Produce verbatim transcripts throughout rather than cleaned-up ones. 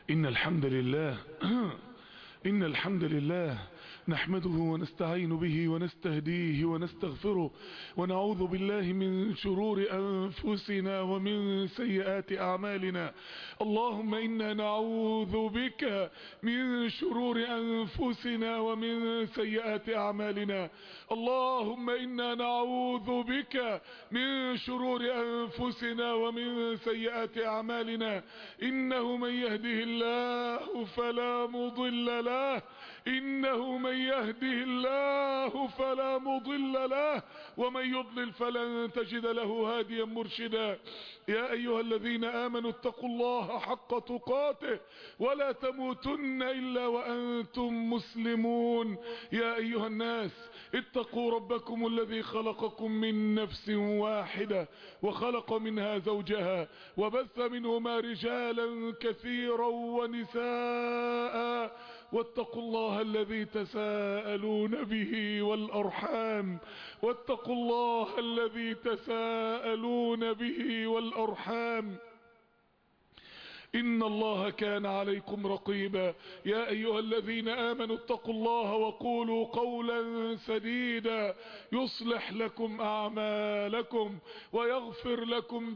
إن الحمد لله إن الحمد لله نحمده ونستعين به ونستهديه ونستغفره ونعوذ بالله من شرور أنفسنا ومن سيئات أعمالنا. اللهم إنا نعوذ بك من شرور أنفسنا ومن سيئات أعمالنا. اللهم إنا نعوذ بك من شرور أنفسنا ومن سيئات أعمالنا. إنه من يهده الله فلا مضل له إنه من يهده الله فلا مضل له ومن يضلل فلن تجد له هاديا مرشدا. يا أيها الذين آمنوا اتقوا الله حق تقاته ولا تموتن إلا وأنتم مسلمون. يا أيها الناس اتقوا ربكم الذي خلقكم من نفس واحدة وخلق منها زوجها وبث منهما رجالا كثيرا ونساء واتقوا الله الذي تساءلون به والأرحام واتقوا الله الذي تساءلون به والأرحام إن الله كان عليكم رقيبا. يا أيها الذين آمنوا اتقوا الله وقولوا قولا سديدا يصلح لكم أعمالكم ويغفر لكم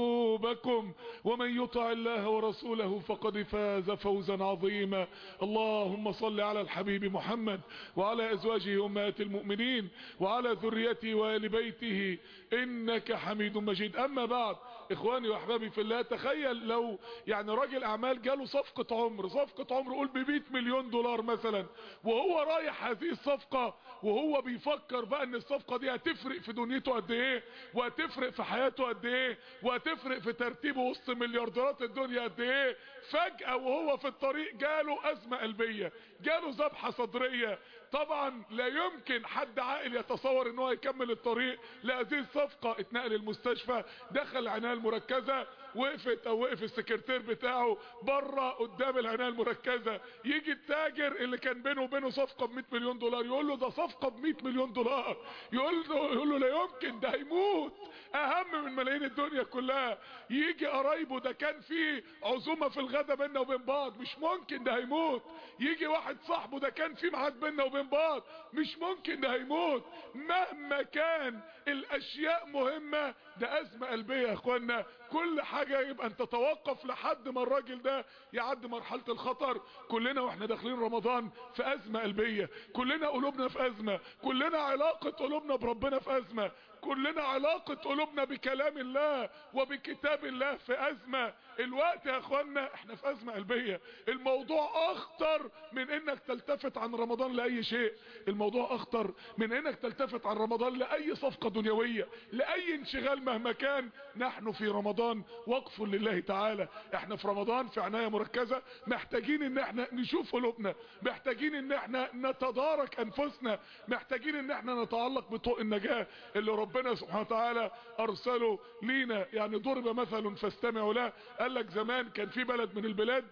ذنوبكم ومن يطع الله ورسوله فقد فاز فوزا عظيما. اللهم صل على الحبيب محمد وعلى أزواجه أمهات المؤمنين وعلى ذريته وآل بيته إنك حميد مجيد. أما بعد، إخواني وأحبابي في الله، تخيل لو يعني يعني راجل اعمال جاله صفقة عمر صفقة عمر قول بمئة مليون دولار مثلا، وهو رايح هذه الصفقة وهو بيفكر بقى ان الصفقة دي هتفرق في دنيته قد ايه وهتفرق في حياته قد ايه وهتفرق في ترتيبه وسط مليارديرات الدنيا قد ايه. فجأة وهو في الطريق جاله ازمة قلبية، جاله ذبحة صدرية. طبعا لا يمكن حد عاقل يتصور ان هو يكمل الطريق لهذه الصفقة. اتنقل المستشفى، دخل العناية المركزة، وقفت او وقف السكرتير بتاعه بره قدام العناية المركزة. يجي التاجر اللي كان بينه وبينه صفقة ب مئة مليون دولار يقول له ده صفقة ب مئة مليون دولار. يقول له يقول له لا يمكن، ده هيموت، اهم من ملايين الدنيا كلها. يجي قرايبه، ده كان في عزومة في الغدا بيننا وبين بعض، مش ممكن، ده هيموت. يجي واحد صاحبه، ده كان في ميعاد بيننا وبين بعض، مش ممكن، ده هيموت. مهما كان الاشياء مهمة، ده ازمة قلبية يا اخوانا. كل حاجة يبقى انت توقف لحد ما الراجل ده يعدي مرحلة الخطر. كلنا واحنا داخلين رمضان في ازمة قلبية، كلنا قلوبنا في ازمة، كلنا علاقة قلوبنا بربنا في ازمة، كلنا علاقة قلوبنا بكلام الله وبكتاب الله في ازمة. الوقت يا اخوانا احنا في ازمة قلبية. الموضوع اخطر من انك تلتفت عن رمضان لاي شيء. الموضوع اخطر من انك تلتفت عن رمضان لاي صفقة دنيوية، لاي انشغال مهما كان. نحن في رمضان وقف لله تعالى. احنا في رمضان في عناية مركزة، محتاجين ان احنا نشوف قلوبنا، محتاجين ان احنا نتدارك انفسنا، محتاجين ان احنا نتعلق بطوق النجاة اللي ربنا سبحانه وتعالى ارسله لينا. يعني ضرب مثل فاستمعوا له. قال لك زمان كان في بلد من البلاد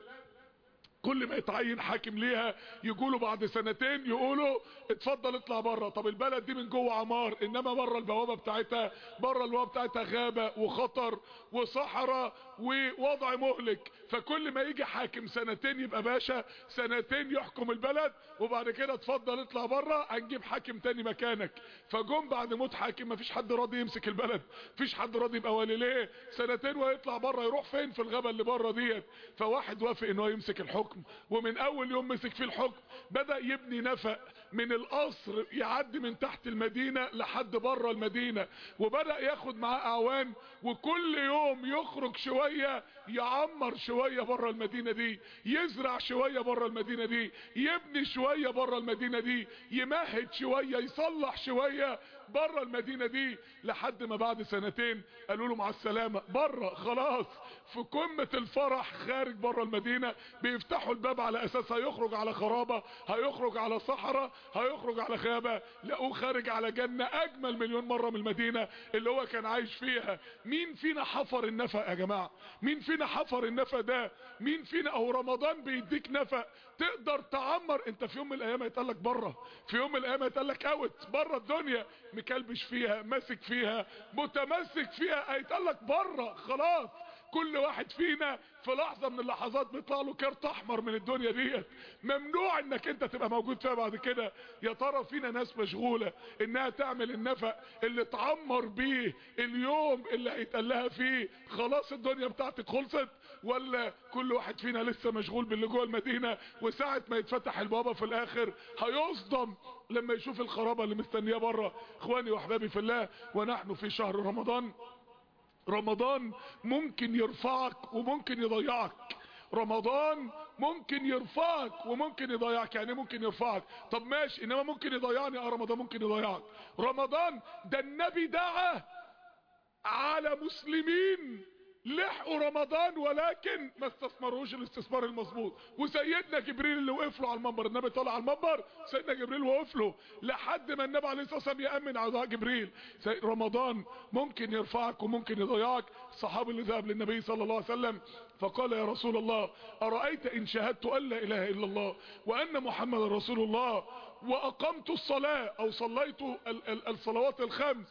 كل ما يتعين حاكم ليها يقولوا بعد سنتين يقولوا اتفضل اطلع بره. طب البلد دي من جوه عمار، انما بره البوابه بتاعتها، بره البوابه بتاعتها غابه وخطر وصحراء ووضع مهلك. فكل ما يجي حاكم سنتين يبقى باشا، سنتين يحكم البلد، وبعد كده اتفضل اطلع بره هنجيب حاكم تاني مكانك. فجم بعد موت حاكم مفيش حد راضي يمسك البلد، مفيش حد راضي يبقى ولي. ليه؟ سنتين ويطلع بره، يروح فين؟ في الغابه اللي بره ديت. فواحد وافق ان هو يمسك الحكم، ومن اول يوم مسك فيه الحكم بدأ يبني نفق من القصر يعدي من تحت المدينة لحد بره المدينة، وبدأ ياخد معاه اعوان، وكل يوم يخرج شوية يعمر شوية بره المدينة دي، يزرع شوية بره المدينة دي، يبني شوية بره المدينة دي، يمهد شوية، يصلح شوية بره المدينة دي، لحد ما بعد سنتين قالوا له مع السلامة بره خلاص. في قمة الفرح خارج بره المدينة، بيفتحوا الباب على اساس هيخرج على خرابة، هيخرج على صحراء، هيخرج على غابة، لقوه خارج على جنة اجمل مليون مرة من المدينة اللي هو كان عايش فيها. مين فينا حفر النفق يا جماعة؟ مين فينا حفر النفق ده؟ مين فينا؟ او رمضان بيديك نفق تقدر تعمر. انت في يوم من الايام هيتقالك بره، في يوم من الايام هيتقالك اوت بره الدنيا، مكلبش فيها، ماسك فيها، متمسك فيها، هيتقالك بره خلاص. كل واحد فينا في لحظة من اللحظات بيطلع له كارت احمر من الدنيا ديت، ممنوع انك انت تبقى موجود فيها بعد كده. يا ترى فينا ناس مشغولة انها تعمل النفق اللي تعمر بيه اليوم اللي هيتقلها فيه خلاص الدنيا بتاعتك خلصت، ولا كل واحد فينا لسه مشغول باللي جوه المدينة، وساعة ما يتفتح البابا في الاخر هيصدم لما يشوف الخرابة اللي مستنياه بره. اخواني واحبابي في الله، ونحن في شهر رمضان. رمضان ممكن يرفعك وممكن يضيعك. رمضان ممكن يرفعك وممكن يضيعك. يعني ممكن يرفعك؟ طب ماشي، انما ممكن يضيعني. اه رمضان ممكن يضيعك. رمضان ده النبي دعا على مسلمين لحقوا رمضان ولكن ما استثمروش الاستثمار المظبوط، وسيدنا جبريل اللي وقف له على المنبر، النبي طلع على المنبر سيدنا جبريل وقف له لحد ما النبي عليه الصلاه والسلام يامن على جبريل. رمضان ممكن يرفعك وممكن يضيعك. الصحابي اللي ذهب للنبي صلى الله عليه وسلم فقال يا رسول الله ارايت ان شهدت ان لا اله الا الله وان محمد رسول الله واقمت الصلاه او صليت الصلوات الخمس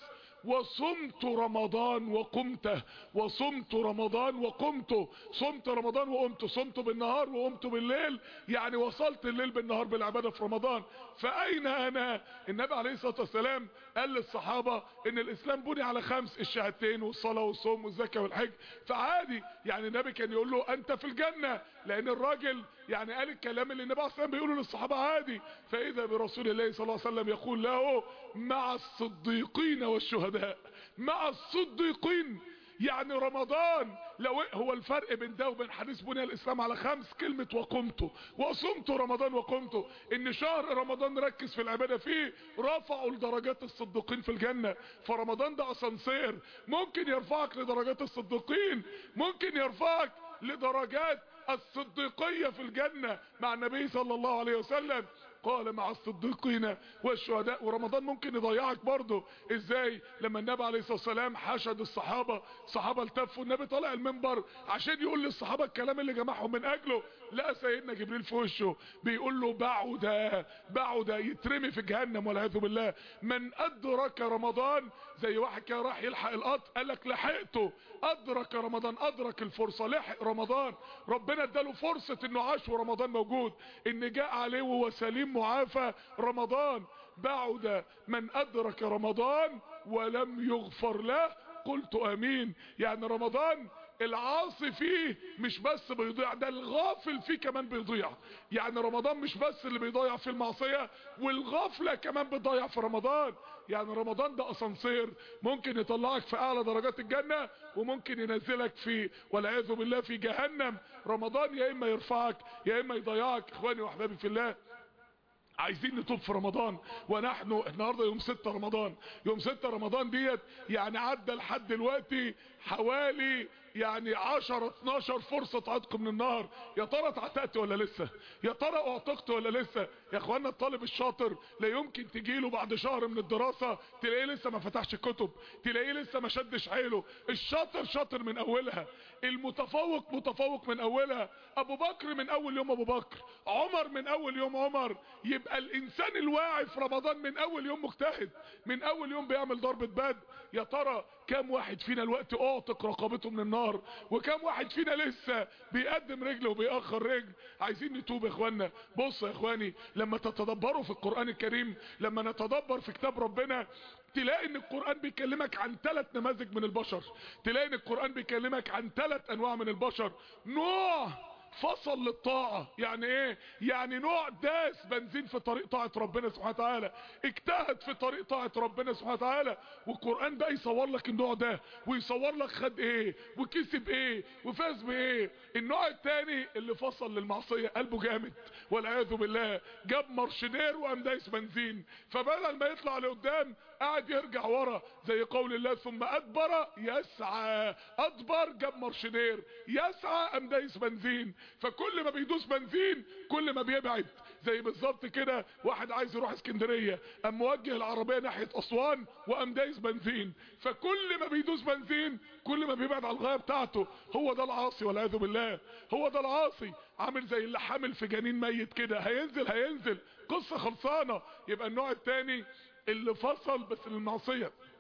وصمت رمضان وقمته وصمت رمضان وقمته صمت رمضان وقمته صمت بالنهار وقمت بالليل، يعني وصلت الليل بالنهار بالعبادة في رمضان، فأين أنا؟ النبي عليه الصلاة والسلام قال للصحابة ان الاسلام بني على خمس: الشهادتين والصلاة والصوم والزكاة والحج. فعادي يعني النبي كان يقول له انت في الجنة، لان الراجل يعني قال الكلام اللي النبي عليه الصلاة والسلام بيقوله للصحابة عادي. فاذا برسول الله صلى الله عليه وسلم يقول له مع الصديقين والشهداء. مع الصديقين يعني رمضان لو هو الفرق بين ده وبين حديث بني الاسلام على خمس كلمة وقمته وصمت رمضان وقمته، ان شهر رمضان ركز في العبادة فيه رفعوا لدرجات الصديقين في الجنة. فرمضان ده اسانسير ممكن يرفعك لدرجات الصديقين، ممكن يرفعك لدرجات الصديقية في الجنة مع النبي صلى الله عليه وسلم. قال مع الصديقين والشهداء. ورمضان ممكن يضيعك برضه. ازاي؟ لما النبي عليه الصلاة والسلام حشد الصحابة، الصحابة التفوا، النبي طلع المنبر عشان يقول للصحابة الكلام اللي جمعهم من اجله، لقى سيدنا جبريل في وشه بيقول له بعد بعد يترمي في جهنم والعياذ بالله. من ادرك رمضان، زي واحد كان راح يلحق القطر قال لك لحقته، ادرك رمضان، ادرك الفرصة، لحق رمضان، ربنا اداله فرصة انه عاش ورمضان موجود، ان جاء عليه وهو سليم معافى رمضان. بعد من ادرك رمضان ولم يغفر له قلت امين. يعني رمضان العاصي فيه مش بس بيضيع، ده الغافل فيه كمان بيضيع. يعني رمضان مش بس اللي بيضيع في المعصية، والغفلة كمان بتضيع في رمضان. يعني رمضان ده اسانسير ممكن يطلعك في اعلى درجات الجنة وممكن ينزلك في والعياذ بالله في جهنم. رمضان يا اما يرفعك يا اما يضيعك. اخواني واحبابي في الله، عايزين نتوب في رمضان. ونحن النهارده يوم ستة رمضان. يوم ستة رمضان ديت يعني عدى لحد دلوقتي حوالي يعني عشرة اتناشر فرصة عتق من النار. يا ترى اتعتقت ولا لسه؟ يا ترى اعتقت ولا لسه؟ يا اخوانا الطالب الشاطر لا يمكن تجيله بعد شهر من الدراسة تلاقيه لسه ما فتحش كتب، تلاقيه لسه ما شدش حيله. الشاطر شاطر من اولها، المتفوق متفوق من اولها. ابو بكر من اول يوم ابو بكر، عمر من اول يوم عمر. يبقى الانسان الواعي في رمضان من اول يوم مجتهد، من اول يوم بيعمل ضربة بدء. يا ترى كم واحد فينا الوقت اعتق رقبته من النار، وكم واحد فينا لسه بيقدم رجل وبيأخر رجل؟ عايزين نتوب يا اخوانا. بص يا اخواني، لما تتدبروا في القرآن الكريم، لما نتدبر في كتاب ربنا، تلاقي ان القرآن بيكلمك عن ثلاث نماذج من البشر. تلاقي ان القرآن بيكلمك عن ثلاث انواع من البشر. نوع فصل للطاعة، يعني ايه؟ يعني نوع داس بنزين في طريق طاعة ربنا سبحانه وتعالى، اجتهد في طريق طاعة ربنا سبحانه وتعالى. والقرآن ده يصور لك النوع ده، ويصور لك خد ايه وكسب ايه وفاز بايه. النوع الثاني اللي فصل للمعصية، قلبه جامد والعياذ بالله، جاب مارشنير وقام دايس بنزين، فبدل ما يطلع لقدام قاعد يرجع ورا، زي قول الله ثم ادبر يسعى. ادبر جاب مارشنير، يسعى قام دايس بنزين. فكل ما بيدوس بنزين كل ما بيبعد. زي بالظبط كده واحد عايز يروح اسكندريه قام موجه العربيه ناحيه اسوان وقام دايس بنزين. فكل ما بيدوس بنزين كل ما بيبعد على الغايه بتاعته. هو ده العاصي والعياذ بالله، هو ده العاصي. عامل زي اللي حامل في جنين ميت كده، هينزل هينزل قصه خلصانه. يبقى النوع الثاني اللي فصل بس للمعصيه،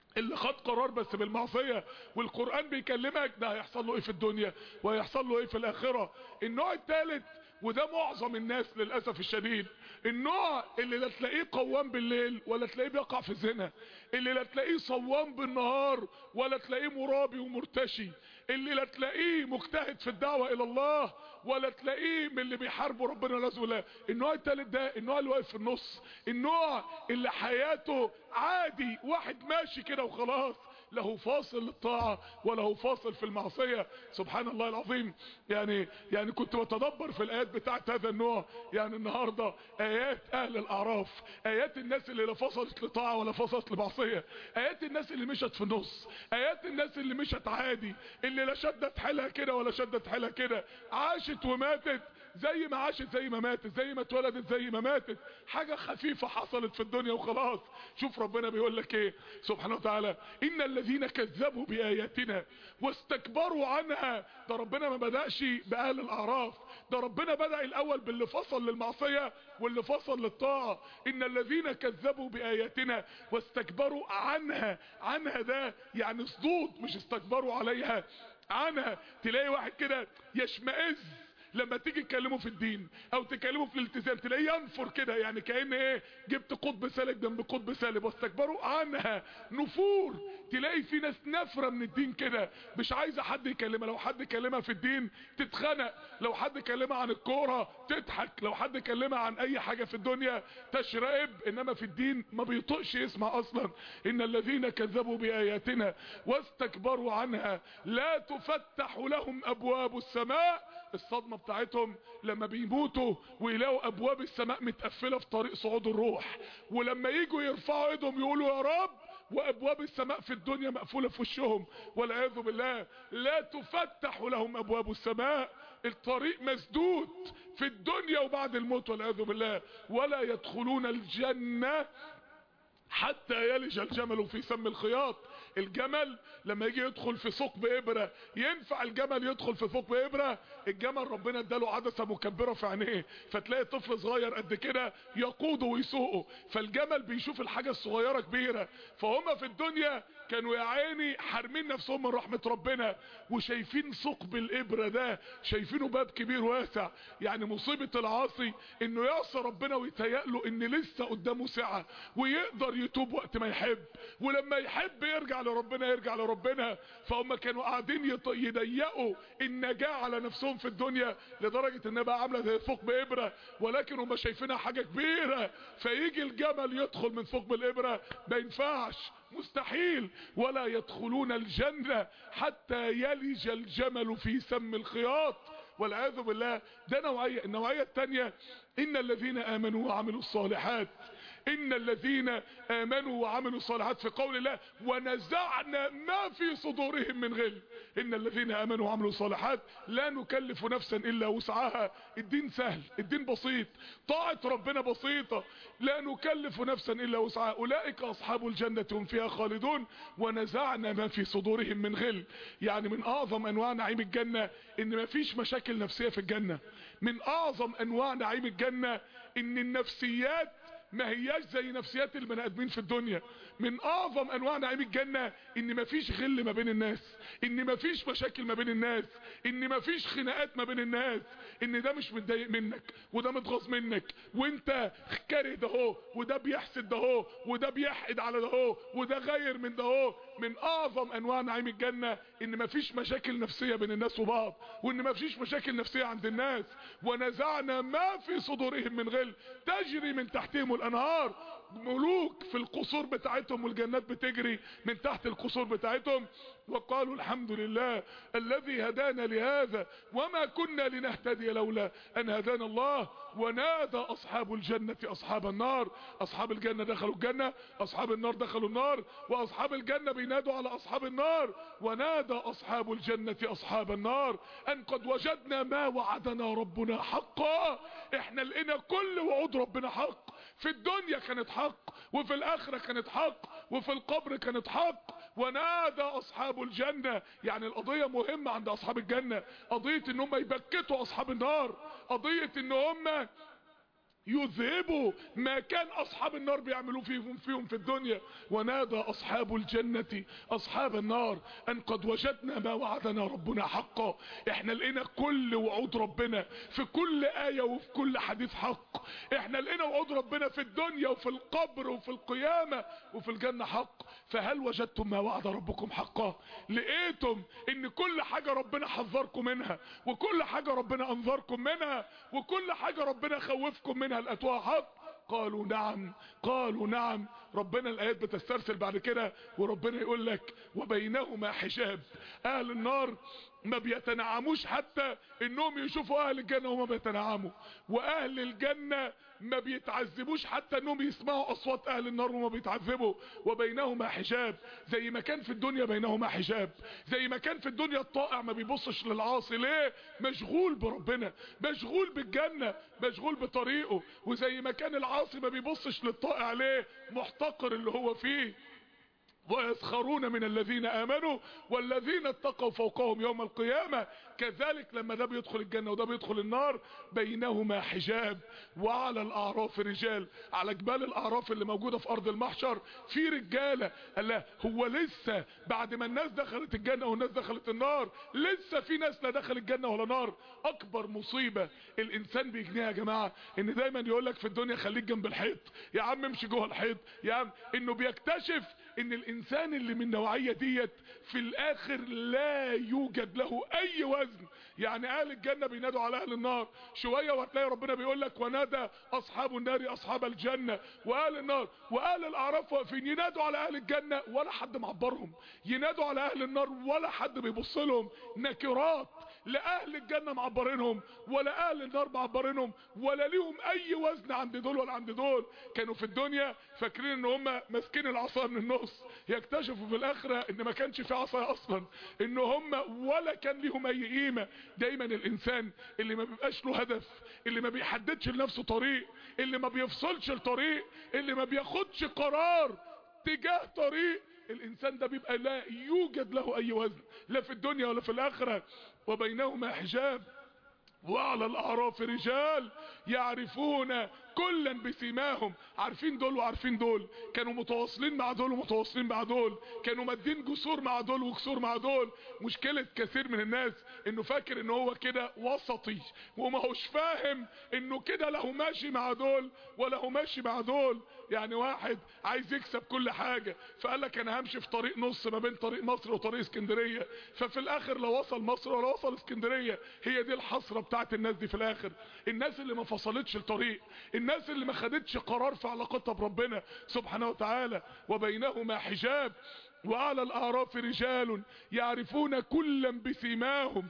اللي خد قرار بس بالمعصية والقرآن بيكلمك، ده هيحصل له ايه في الدنيا وهيحصل له ايه في الاخرة. النوع الثالث وده معظم الناس للأسف الشديد، النوع اللي لا تلاقيه قوام بالليل ولا تلاقيه بيقع في الزنا، اللي لا تلاقيه صوام بالنهار ولا تلاقيه مرابي ومرتشي، اللي لا تلاقيه مجتهد في الدعوة الى الله ولا تلاقيه من اللي بيحاربوا ربنا والعياذ بالله. النوع الثالث ده النوع اللي واقف في النص، النوع اللي حياته عادي، واحد ماشي كده وخلاص، له فاصل للطاعة وله فاصل في المعصية. سبحان الله العظيم. يعني يعني كنت بتدبر في الايات بتاعت هذا النوع، يعني النهاردة ايات اهل الاعراف، ايات الناس اللي لا فصلت لطاعة ولا فصلت لمعصية، ايات الناس اللي مشت في النص، ايات الناس اللي مشت عادي، اللي لا شدت حيلها كده ولا شدت حيلها كده، عاشت وماتت زي ما عاشت زي ما ماتت، زي ما اتولدت زي ما ماتت، حاجة خفيفة حصلت في الدنيا وخلاص. شوف ربنا بيقول لك ايه سبحانه وتعالى، ان الذين كذبوا باياتنا واستكبروا عنها. ده ربنا ما بدأش باهل الاعراف، ده ربنا بدأ الاول باللي فصل للمعصية واللي فصل للطاعة. ان الذين كذبوا باياتنا واستكبروا عنها، عنها ده يعني صدود، مش استكبروا عليها، عنها. تلاقي واحد كده يشمئز لما تيجي تكلمه في الدين او تكلمه في الالتزام، تلاقيه ينفر كده، يعني كأن ايه، جبت قطب سالب جنب قطب سالب. واستكبروا عنها، نفور. تلاقي في ناس نفرة من الدين كده، مش عايزة حد يكلمها، لو حد كلمها في الدين تتخنق، لو حد كلمها عن الكورة تضحك، لو حد كلمها عن اي حاجة في الدنيا تشرئب، انما في الدين ما بيطقش يسمع اصلا. ان الذين كذبوا باياتنا واستكبروا عنها لا تفتح لهم ابواب السماء. الصدمة بتاعتهم لما بيموتوا ويلاقوا ابواب السماء متقفلة في طريق صعود الروح، ولما يجوا يرفعوا ايدهم يقولوا يا رب وابواب السماء في الدنيا مقفولة في وشهم والعياذ بالله. لا تفتح لهم ابواب السماء، الطريق مسدود في الدنيا وبعد الموت والعياذ بالله. ولا يدخلون الجنة حتى يلج الجمل في سم الخياط. الجمل لما يجي يدخل في ثقب ابره، ينفع الجمل يدخل في ثقب ابره؟ الجمل ربنا اداله عدسه مكبره في عينيه، فتلاقي طفل صغير قد كده يقوده ويسوقه، فالجمل بيشوف الحاجه الصغيره كبيره. فهم في الدنيا كانوا يا عيني حارمين نفسهم من رحمه ربنا، وشايفين ثقب الابره ده، شايفينه باب كبير واسع. يعني مصيبه العاصي انه يعصي ربنا ويتهيأ له ان لسه قدامه سعه ويقدر يتوب وقت ما يحب، ولما يحب يرجع لربنا يرجع لربنا. فهم كانوا قاعدين يضيقوا النجاة على نفسهم في الدنيا لدرجة انها بقى عاملة زي ثقب ابرة، ولكن هم شايفينها حاجة كبيرة. فيجي الجمل يدخل من ثقب الابرة، ما ينفعش، مستحيل. ولا يدخلون الجنة حتى يلج الجمل في سم الخياط والعياذ بالله. ده نوعية. النوعية الثانية ان الذين امنوا وعملوا الصالحات، ان الذين امنوا وعملوا الصالحات في قول الله ونزعنا ما في صدورهم من غل. ان الذين امنوا وعملوا الصالحات لا نكلف نفسا الا وسعها. الدين سهل، الدين بسيط، طاعة ربنا بسيطة، لا نكلف نفسا الا وسعها. اولئك اصحاب الجنة هم فيها خالدون. ونزعنا ما في صدورهم من غل، يعني من اعظم انواع نعيم الجنة ان ما فيش مشاكل نفسية في الجنة. من اعظم انواع نعيم الجنة ان النفسيات ما هياش زي نفسيات البني ادمين في الدنيا. من اعظم انواع نعيم الجنة ان مفيش غل ما بين الناس، ان مفيش مشاكل ما بين الناس، ان مفيش خناقات ما بين الناس، ان ده مش متضايق منك وده متغاظ منك وانت كاره ده هو، وده بيحسد ده هو، وده بيحقد على ده هو، وده غير من ده هو. من اعظم انواع نعيم الجنة ان مفيش مشاكل نفسية بين الناس وبعض، وان مفيش مشاكل نفسية عند الناس. ونزعنا ما في صدورهم من غل تجري من تحتهم الانهار. ملوك في القصور بتاعتهم والجنات بتجري من تحت القصور بتاعتهم. وقالوا الحمد لله الذي هدانا لهذا وما كنا لنهتدي لولا ان هدانا الله. ونادى اصحاب الجنة اصحاب النار. اصحاب الجنة دخلوا الجنة، اصحاب النار دخلوا النار، واصحاب الجنة بينادوا على اصحاب النار. ونادى اصحاب الجنة اصحاب النار ان قد وجدنا ما وعدنا ربنا حقا. احنا لقينا كل وعود ربنا حق. في الدنيا كانت حق، وفي الاخرة كانت حق، وفي القبر كانت حق. ونادى اصحاب الجنة، يعني القضية مهمة عند اصحاب الجنة، قضية ان هم يبكتوا اصحاب النار، قضية ان هم يذهبوا ما كان اصحاب النار بيعملوا فيهم فيهم في الدنيا. ونادى اصحاب الجنة اصحاب النار ان قد وجدنا ما وعدنا ربنا حقا. احنا لقينا كل وعود ربنا في كل آية وفي كل حديث حق. احنا لقينا وعود ربنا في الدنيا وفي القبر وفي القيامة وفي الجنة حق. فهل وجدتم ما وعد ربكم حقا؟ لقيتم ان كل حاجة ربنا حذركم منها وكل حاجة ربنا انذركم منها وكل حاجة ربنا خوفكم منها لقيتوها حق؟ قالوا نعم قالوا نعم. ربنا الايات بتسترسل بعد كده وربنا يقول لك وبينهما حجاب. اهل النار ما بيتنعموش حتى انهم يشوفوا اهل الجنة وما بيتنعموا، واهل الجنة ما بيتعذبوش حتى انهم يسمعوا اصوات اهل النار وما بيتعذبوا. وبينهما حجاب. زي ما كان في الدنيا بينهما حجاب، زي ما كان في الدنيا الطائع ما بيبصش للعاصي ليه؟ مشغول بربنا، مشغول بالجنة، مشغول بطريقه. وزي ما كان العاصي ما بيبصش للطائع ليه؟ محتقر اللي هو فيه. ويسخرون من الذين آمنوا والذين اتقوا فوقهم يوم القيامة. كذلك لما ده بيدخل الجنة وده بيدخل النار بينهما حجاب. وعلى الأعراف رجال. على جبال الأعراف اللي موجودة في أرض المحشر في رجالة. الله، هو لسه بعد ما الناس دخلت الجنة والناس دخلت النار لسه في ناس لا دخل الجنة ولا نار؟ أكبر مصيبة الإنسان بيجنيها يا جماعة إن دايما يقولك في الدنيا خليك جنب الحيط، يا عم امشي جوه الحيط، يا عم. إنه بيكتشف ان الانسان اللي من النوعية ديت في الاخر لا يوجد له اي وزن. يعني اهل الجنة بينادوا على اهل النار شوية وهتلاقي ربنا بيقول لك ونادى اصحاب النار اصحاب الجنة. واهل النار واهل الاعراف واقفين ينادوا على اهل الجنة ولا حد معبرهم، ينادوا على اهل النار ولا حد بيبص لهم. نكرات، لا اهل الجنة معبرينهم ولا اهل النار معبرينهم ولا ليهم اي وزن عند دول ولا عند دول. كانوا في الدنيا فاكرين ان هم ماسكين العصا من النص، يكتشفوا في الاخرة ان ما كانش في عصا اصلا، ان هم ولا كان ليهم اي قيمة. دايما الانسان اللي ما بيبقاش له هدف، اللي ما بيحددش لنفسه طريق، اللي ما بيفصلش الطريق، اللي ما بياخدش قرار تجاه طريق، الانسان ده بيبقى لا يوجد له اي وزن لا في الدنيا ولا في الاخرة. وبينهما حجاب. وعلى الاعراف رجال يعرفون كلا بسيماهم. عارفين دول وعارفين دول، كانوا متواصلين مع دول ومتواصلين مع دول، كانوا مادين جسور مع دول وجسور مع دول. مشكلة كثير من الناس انه فاكر انه هو كده وسطي وما هوش فاهم انه كده لا هو ماشي مع دول ولا هو ماشي مع دول. يعني واحد عايز يكسب كل حاجة فقال لك انا همشي في طريق نص ما بين طريق مصر وطريق اسكندرية، ففي الاخر لا وصل مصر ولا وصل اسكندرية. هي دي الحسرة بتاعت الناس دي في الاخر، الناس اللي ما فصلتش الطريق، الناس اللي ما خدتش قرار في علاقتها بربنا سبحانه وتعالى. وبينهما حجاب. وعلى الاعراف رجال يعرفون كلا بسيماهم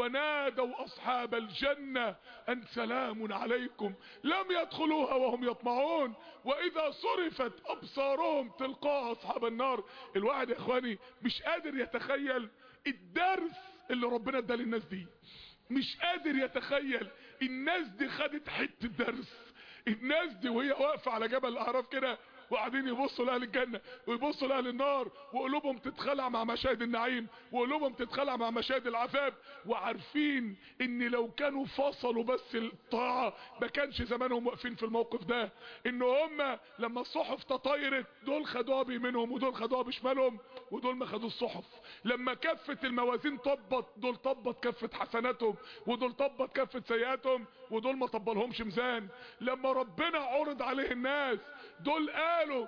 ونادوا اصحاب الجنة ان سلام عليكم لم يدخلوها وهم يطمعون واذا صرفت ابصارهم تلقاء اصحاب النار. الواحد يا اخواني مش قادر يتخيل الدرس اللي ربنا اداه للناس دي، مش قادر يتخيل الناس دي خدت حتة درس. الناس دي وهي واقفة على جبل الاعراف كده وقاعدين يبصوا لاهل الجنة ويبصوا لاهل النار وقلوبهم تتخلع مع مشاهد النعيم وقلوبهم تتخلع مع مشاهد العذاب، وعارفين ان لو كانوا فصلوا بس الطاعة ما كانش زمانهم واقفين في الموقف ده. ان هم لما الصحف تطايرت دول خدوها بيمينهم ودول خدوها بشمالهم ودول ما خدوا الصحف. لما كفة الموازين طبت دول طبت كفة حسناتهم ودول طبت كفة سيئاتهم ودول ما طبلهمش ميزان. لما ربنا عرض عليه الناس دول قالوا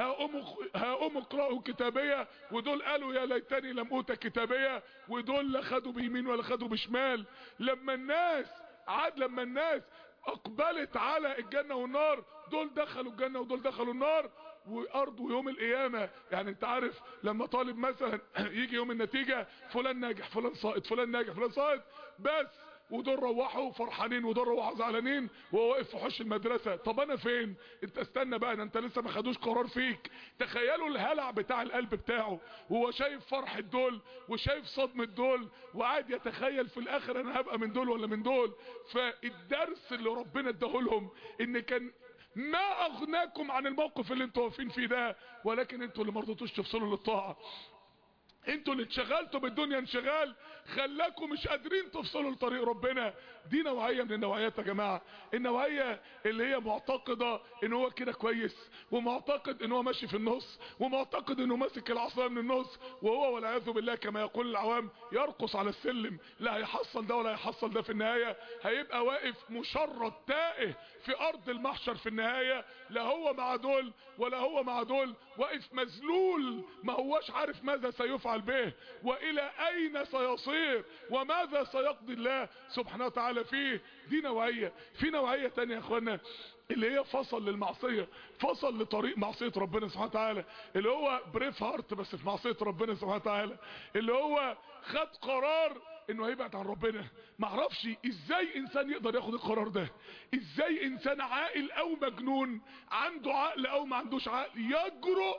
هقوم اقرأوا كتابية ودول قالوا يا ليتني لم اوت كتابية ودول لا خدوا بيمين ولا خدوا بشمال. لما الناس عاد لما الناس اقبلت على الجنة والنار دول دخلوا الجنة ودول دخلوا النار. وارضوا يوم القيامة، يعني انت عارف لما طالب مثلا يجي يوم النتيجة فلان ناجح فلان ساقط فلان ناجح فلان ساقط بس، ودول روحوا فرحانين ودول روحوا زعلانين وهو واقف في حوش المدرسة. طب انا فين؟ انت استنى بقى، ده انت لسه ما خدوش قرار فيك. تخيلوا الهلع بتاع القلب بتاعه وهو شايف فرحة دول وشايف صدمة دول وقاعد يتخيل في الاخر انا هبقى من دول ولا من دول. فالدرس اللي ربنا اداهولهم ان كان ما اغناكم عن الموقف اللي انتوا واقفين فيه ده، ولكن انتوا اللي مرضتوش تفصلوا للطاعة. انتوا اللي اتشغلتوا بالدنيا انشغال خلاكم مش قادرين تفصلوا لطريق ربنا. دي نوعية من النوعيات يا جماعة، النوعية اللي هي معتقدة ان هو كده كويس، ومعتقد ان هو ماشي في النص، ومعتقد انه ماسك العصاية من النص، وهو والعياذ بالله كما يقول العوام يرقص على السلم، لا هيحصل ده ولا هيحصل ده، في النهاية هيبقى واقف مشرد تائه في ارض المحشر في النهاية، لا هو مع دول ولا هو مع دول، واقف مذلول ما هوش عارف ماذا سيفعل به والى اين سيصير وماذا سيقضي الله سبحانه وتعالى فيه. دي نوعية. في نوعية تانية يا اخوانا اللي هي فصل للمعصية، فصل لطريق معصية ربنا سبحانه وتعالى، اللي هو بريف هارت بس في معصية ربنا سبحانه وتعالى، اللي هو خد قرار انه هيبعد عن ربنا. معرفش ازاي انسان يقدر ياخد القرار ده، ازاي انسان عاقل او مجنون عنده عقل او ما عندوش عقل يجرؤ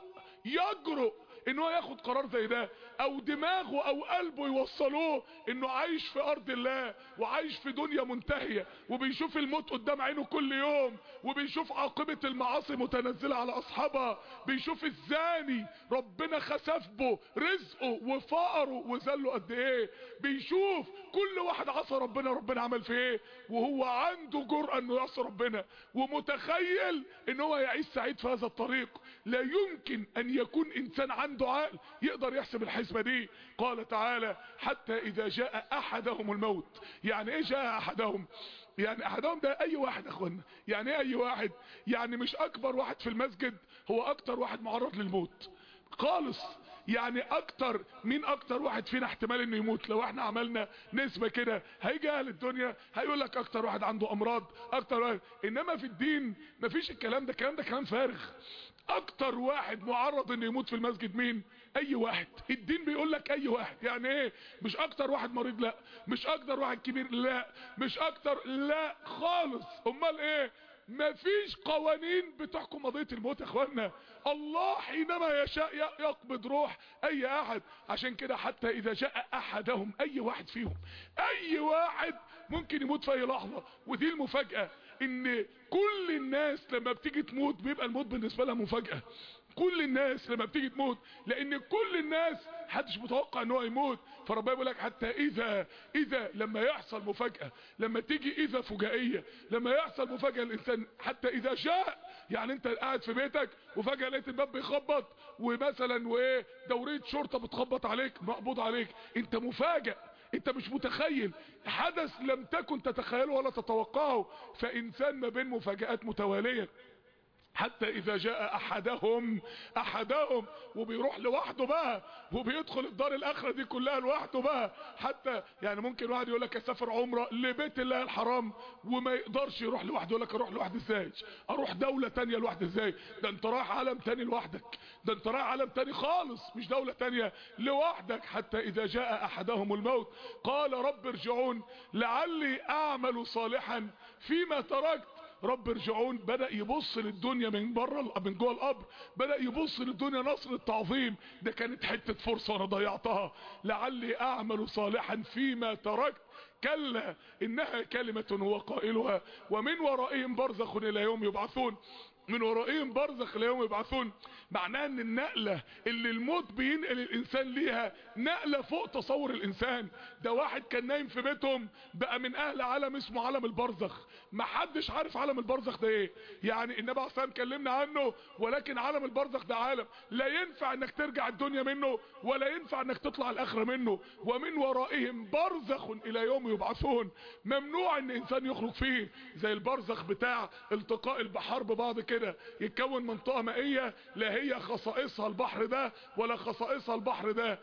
يجرؤ انه ياخد قرار زي ده، او دماغه او قلبه يوصلوه انه عايش في ارض الله وعايش في دنيا منتهية وبيشوف الموت قدام عينه كل يوم، وبيشوف عاقبة المعاصي متنزلة على اصحابها، بيشوف الزاني ربنا خسف به رزقه وفقره وذله قد ايه، بيشوف كل واحد عصى ربنا ربنا عمل فيه ايه، وهو عنده جرأة انه يعصي ربنا ومتخيل ان هو يعيش سعيد في هذا الطريق. لا يمكن ان يكون انسان عنده عقل يقدر يحسب الحسبة دي. قال تعالى حتى اذا جاء احدهم الموت. يعني ايه جاء احدهم؟ يعني احدهم ده اي واحد يا اخوانا. يعني ايه اي واحد؟ يعني مش اكبر واحد في المسجد هو اكتر واحد معرض للموت خالص. يعني اكتر مين اكتر واحد فينا احتمال انه يموت؟ لو احنا عملنا نسبة كده هيجي اهل الدنيا هيقول لك اكتر واحد عنده امراض، اكتر واحد. انما في الدين مفيش الكلام ده، الكلام ده كلام فارغ. اكتر واحد معرض انه يموت في المسجد مين؟ اي واحد. الدين بيقول لك اي واحد. يعني ايه؟ مش اكتر واحد مريض، لا. مش اكتر واحد كبير، لا. مش اكتر، لا خالص. امال ايه؟ مفيش قوانين بتحكم قضية الموت يا اخوانا. الله حينما يشاء يقبض روح اي احد. عشان كده حتى اذا جاء احدهم، اي واحد فيهم، اي واحد ممكن يموت في اي لحظة. ودي المفاجأة، ان كل الناس لما بتيجي تموت بيبقى الموت بالنسبة لها مفاجأة. كل الناس لما بتيجي تموت، لان كل الناس محدش متوقع ان هو يموت. فربنا بيقول لك حتى اذا اذا لما يحصل مفاجأة، لما تيجي اذا فجائية، لما يحصل مفاجأة الانسان، حتى اذا جاء. يعني انت قاعد في بيتك وفجأة لقيت الباب بيخبط، ومثلا وايه دورية شرطة بتخبط عليك، مقبوض عليك، انت مفاجئ، انت مش متخيل حدث لم تكن تتخيله ولا تتوقعه. فانسان ما بين مفاجآت متوالية. حتى اذا جاء احدهم احدهم وبيروح لوحده بقى، وبيدخل الدار الاخرة دي كلها لوحده بقى. حتى يعني ممكن واحد يقول لك اسافر عمرة لبيت الله الحرام وما يقدرش يروح لوحده، يقول لك اروح لوحدي ازاي؟ اروح دولة تانية لوحدي ازاي؟ ده انت رايح عالم تاني لوحدك، ده انت رايح عالم تاني خالص مش دولة تانية، لوحدك. حتى اذا جاء احدهم الموت قال رب ارجعون لعلي اعمل صالحا فيما تركت. رب ارجعون بدأ يبص للدنيا من بره، من جوه القبر، بدأ يبص للدنيا نصر التعظيم. ده كانت حتة فرصة انا ضيعتها. لعلي اعمل صالحا فيما تركت كلا انها كلمة هو قائلها ومن ورائهم برزخ الى يوم يبعثون. من ورائهم برزخ الى يوم يبعثون، معناه ان النقلة اللي الموت بينقل الانسان ليها نقلة فوق تصور الانسان. ده واحد كان نايم في بيتهم بقى من اهل عالم اسمه عالم البرزخ. محدش عارف عالم البرزخ ده ايه. يعني النبي عليه الصلاة والسلام كلمنا عنه، ولكن عالم البرزخ ده عالم لا ينفع انك ترجع الدنيا منه ولا ينفع انك تطلع الاخرة منه. ومن ورائهم برزخ الى يوم يبعثون، ممنوع ان انسان يخرج فيه. زي البرزخ بتاع التقاء البحار ببعض كده، يتكون منطقة مائية لا هي خصائصها البحر ده ولا خصائصها البحر ده،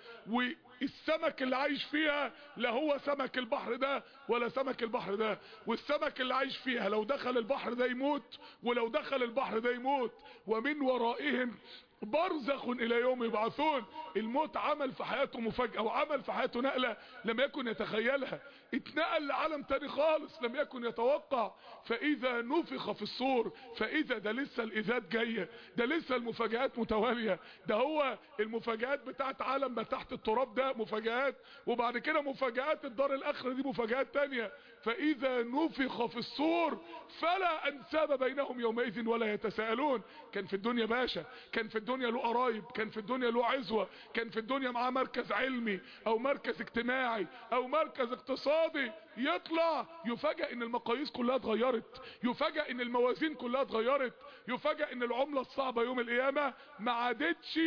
والسمك اللي عايش فيها لا هو سمك البحر ده ولا سمك البحر ده. والسمك اللي عايش فيها لو دخل البحر ده يموت ولو دخل البحر ده يموت. ومن ورائهم برزخ الى يوم يبعثون. الموت عمل في حياته مفاجأة وعمل في حياته نقلة لم يكن يتخيلها. اتنقل لعالم تاني خالص لم يكن يتوقع. فاذا نفخ في الصور، فاذا ده لسه الاذات جاية، ده لسه المفاجآت متوالية. ده هو المفاجآت بتاعت عالم ما تحت التراب ده كده مفاجآت، وبعد كده مفاجآت الدار الاخرة دي مفاجآت تانية. فاذا نفخ في الصور فلا انساب بينهم يومئذ ولا يتساءلون. كان في الدنيا باشا، كان في الدنيا له قرايب، كان في الدنيا له عزوة، كان في الدنيا معاه مركز علمي او مركز اجتماعي او مركز اقتصادي، يطلع يفاجأ ان المقاييس كلها اتغيرت، يفاجأ ان الموازين كلها اتغيرت، يفاجأ ان العملة الصعبة يوم القيامة ما عادتش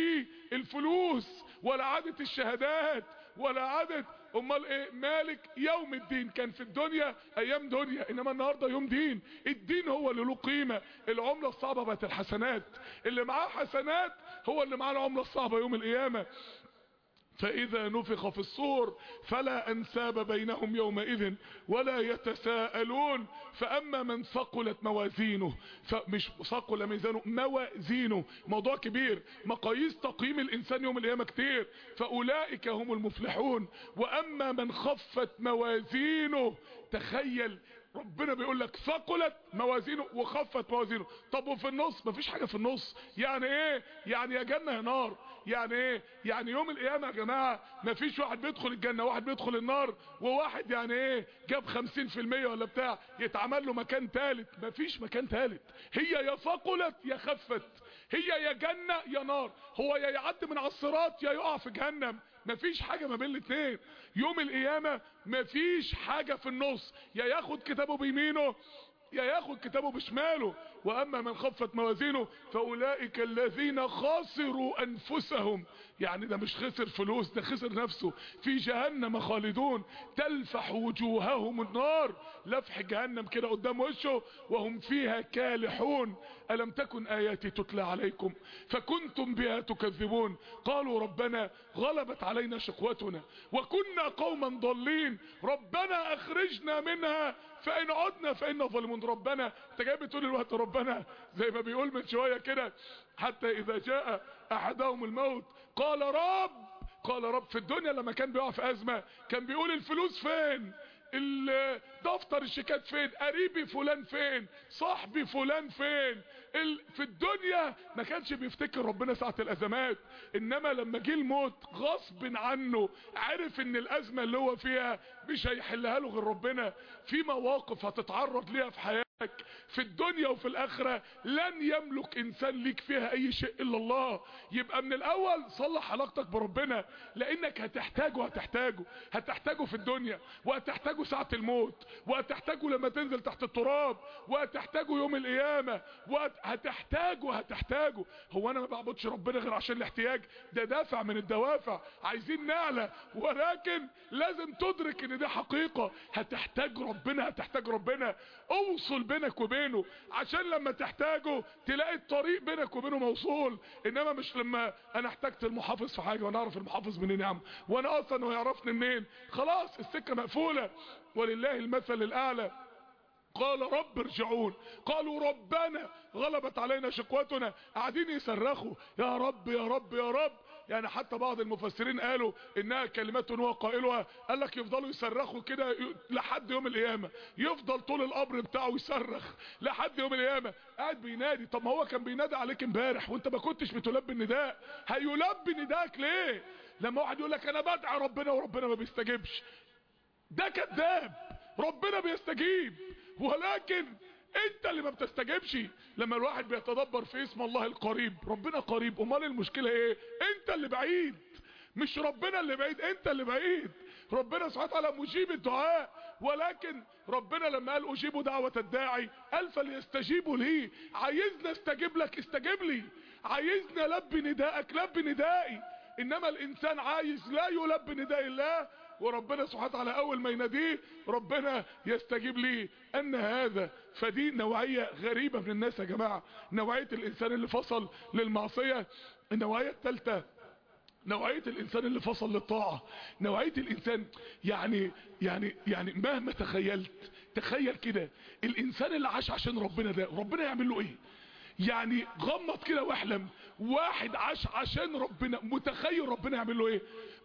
الفلوس ولا عادت الشهادات ولا عادت، امال ايه؟ مالك يوم الدين. كان في الدنيا ايام دنيا، انما النهارده يوم دين. الدين هو اللي له قيمه. العمله الصعبه بقت الحسنات، اللي معاه حسنات هو اللي معاه العمله الصعبه يوم القيامه. فإذا نفخ في الصور فلا أنساب بينهم يومئذ ولا يتساءلون. فأما من ثقلت موازينه، فمش ثقل ميزانه، موازينه، موضوع كبير، مقاييس تقييم الإنسان يوم القيامة كتير، فأولئك هم المفلحون. وأما من خفت موازينه، تخيل ربنا بيقول لك ثقلت موازينه وخفت موازينه. طب وفي النص؟ مفيش حاجة في النص. يعني ايه؟ يعني يا جنة يا نار. يعني ايه؟ يعني يوم القيامة يا جماعة مفيش واحد بيدخل الجنة واحد بيدخل النار، وواحد يعني ايه جاب خمسين في المية ولا بتاع يتعمل له مكان ثالث. مفيش مكان ثالث، هي يا ثقلت يا خفت، هي يا جنة يا نار. هو يا يعدي من على الصراط يا يقع في جهنم، مفيش حاجة ما بين الاثنين. يوم القيامة مفيش حاجة في النص، يا ياخد كتابه بيمينه يا ياخد كتابه بشماله. واما من خفت موازينه فاولئك الذين خسروا انفسهم، يعني ده مش خسر فلوس، ده خسر نفسه، في جهنم خالدون تلفح وجوههم النار، لفح جهنم كده قدام وشه، وهم فيها كالحون. الم تكن اياتي تتلى عليكم فكنتم بها تكذبون، قالوا ربنا غلبت علينا شقوتنا وكنا قوما ضالين، ربنا اخرجنا منها فان عدنا فانا ظالمون. ربنا انت جاي بتقول الوقت ربنا زي ما بيقول من شويه كده، حتى اذا جاء احدهم الموت قال رب، قال رب. في الدنيا لما كان بيقع في ازمه كان بيقول الفلوس فين، دفتر الشيكات فين، قريبي فلان فين، صاحبي فلان فين. في الدنيا ما كانش بيفتكر ربنا ساعة الازمات، انما لما جه الموت غصب عنه عرف ان الازمة اللي هو فيها مش هيحلها له غير ربنا. في مواقف هتتعرض ليها في حياتك في الدنيا وفي الاخرة لن يملك انسان ليك فيها اي شيء الا الله. يبقى من الاول صلح علاقتك بربنا، لانك هتحتاجه هتحتاجه هتحتاجه في الدنيا، وهتحتاجه ساعة الموت، وهتحتاجه لما تنزل تحت التراب، وهتحتاجه يوم القيامة، وهتحتاجه هتحتاجه. هو انا ما بعبدش ربنا غير عشان الاحتياج؟ ده دافع من الدوافع، عايزين نعلى، ولكن لازم تدرك ان دي حقيقة. هتحتاج ربنا هتحتاج ربنا، اوصل بينك وبينه عشان لما تحتاجه تلاقي الطريق بينك وبينه موصول. انما مش لما انا احتاجت المحافظ في حاجة وانا اعرف المحافظ منين يا عم، وانا اصلا هو يعرفني منين؟ خلاص السكة مقفولة. ولله المثل الاعلى. قال رب ارجعون، قالوا ربنا غلبت علينا شقوتنا، قاعدين يصرخوا يا رب يا رب يا رب. يعني حتى بعض المفسرين قالوا انها كلمات هو قائلها، قال لك يفضلوا يصرخوا كده لحد يوم القيامه، يفضل طول القبر بتاعه يصرخ لحد يوم القيامه، قاعد بينادي. طب ما هو كان بينادي عليك امبارح وانت ما كنتش بتلبي النداء، هيلبي نداءك ليه لما واحد يقول لك انا بدعي ربنا وربنا ما بيستجيبش؟ ده كذاب، ربنا بيستجيب ولكن انت اللي ما بتستجيبش. لما الواحد بيتدبر في اسم الله القريب، ربنا قريب، امال المشكلة ايه؟ انت اللي بعيد، مش ربنا اللي بعيد، انت اللي بعيد. ربنا سبحانه وتعالى مجيب الدعاء، ولكن ربنا لما قال اجيبوا دعوة الداعي قال فليستجيبوا لي. عايزنا استجيب لك استجيب لي، عايزنا لبي ندائك لبي ندائي. انما الانسان عايز لا يلبي نداء الله، وربنا سبحانه وتعالى اول ما يناديه ربنا يستجيب ليه. ان هذا فدي نوعية غريبة من الناس يا جماعة، نوعية الانسان اللي فصل للمعصية. النوعية الثالثة نوعية الانسان اللي فصل للطاعة، نوعية الانسان يعني يعني يعني مهما تخيلت، تخيل كده الانسان اللي عاش عشان ربنا ده ربنا يعمل له ايه؟ يعني غمض كده واحلم، واحد عاش عشان ربنا، متخيل ربنا يعمل له ايه؟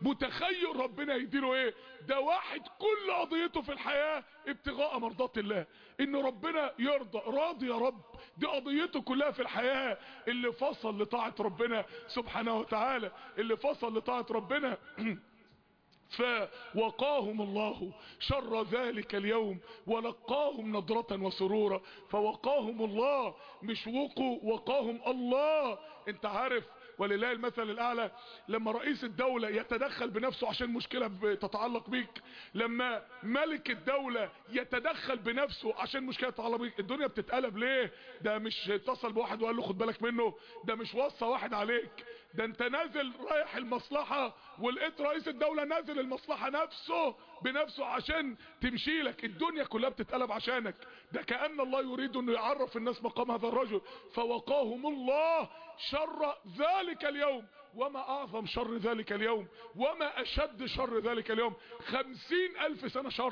متخيل ربنا يديله ايه؟ ده واحد كل قضيته في الحياة ابتغاء مرضات الله، ان ربنا يرضى، راضي يا رب، دي قضيته كلها في الحياة. اللي فصل لطاعة ربنا سبحانه وتعالى، اللي فصل لطاعة ربنا فوقاهم الله شر ذلك اليوم ولقاهم نضرة وسرورا. فوقاهم الله، مش وقوا، وقاهم الله. انت عارف ولله المثل الاعلى، لما رئيس الدولة يتدخل بنفسه عشان مشكلة تتعلق بيك، لما ملك الدولة يتدخل بنفسه عشان مشكلة تتعلق بيك، الدنيا بتتقلب. ليه؟ ده مش اتصل بواحد وقال له خد بالك منه، ده مش وصى واحد عليك، ده انت نازل رايح المصلحة ولقيت رئيس الدولة نازل المصلحة نفسه بنفسه عشان تمشي لك، الدنيا كلها بتتقلب عشانك. ده كأن الله يريد انه يعرف الناس مقام هذا الرجل. فوقاهم الله شر ذلك اليوم، وما اعظم شر ذلك اليوم، وما اشد شر ذلك اليوم. خمسين الف سنة شر،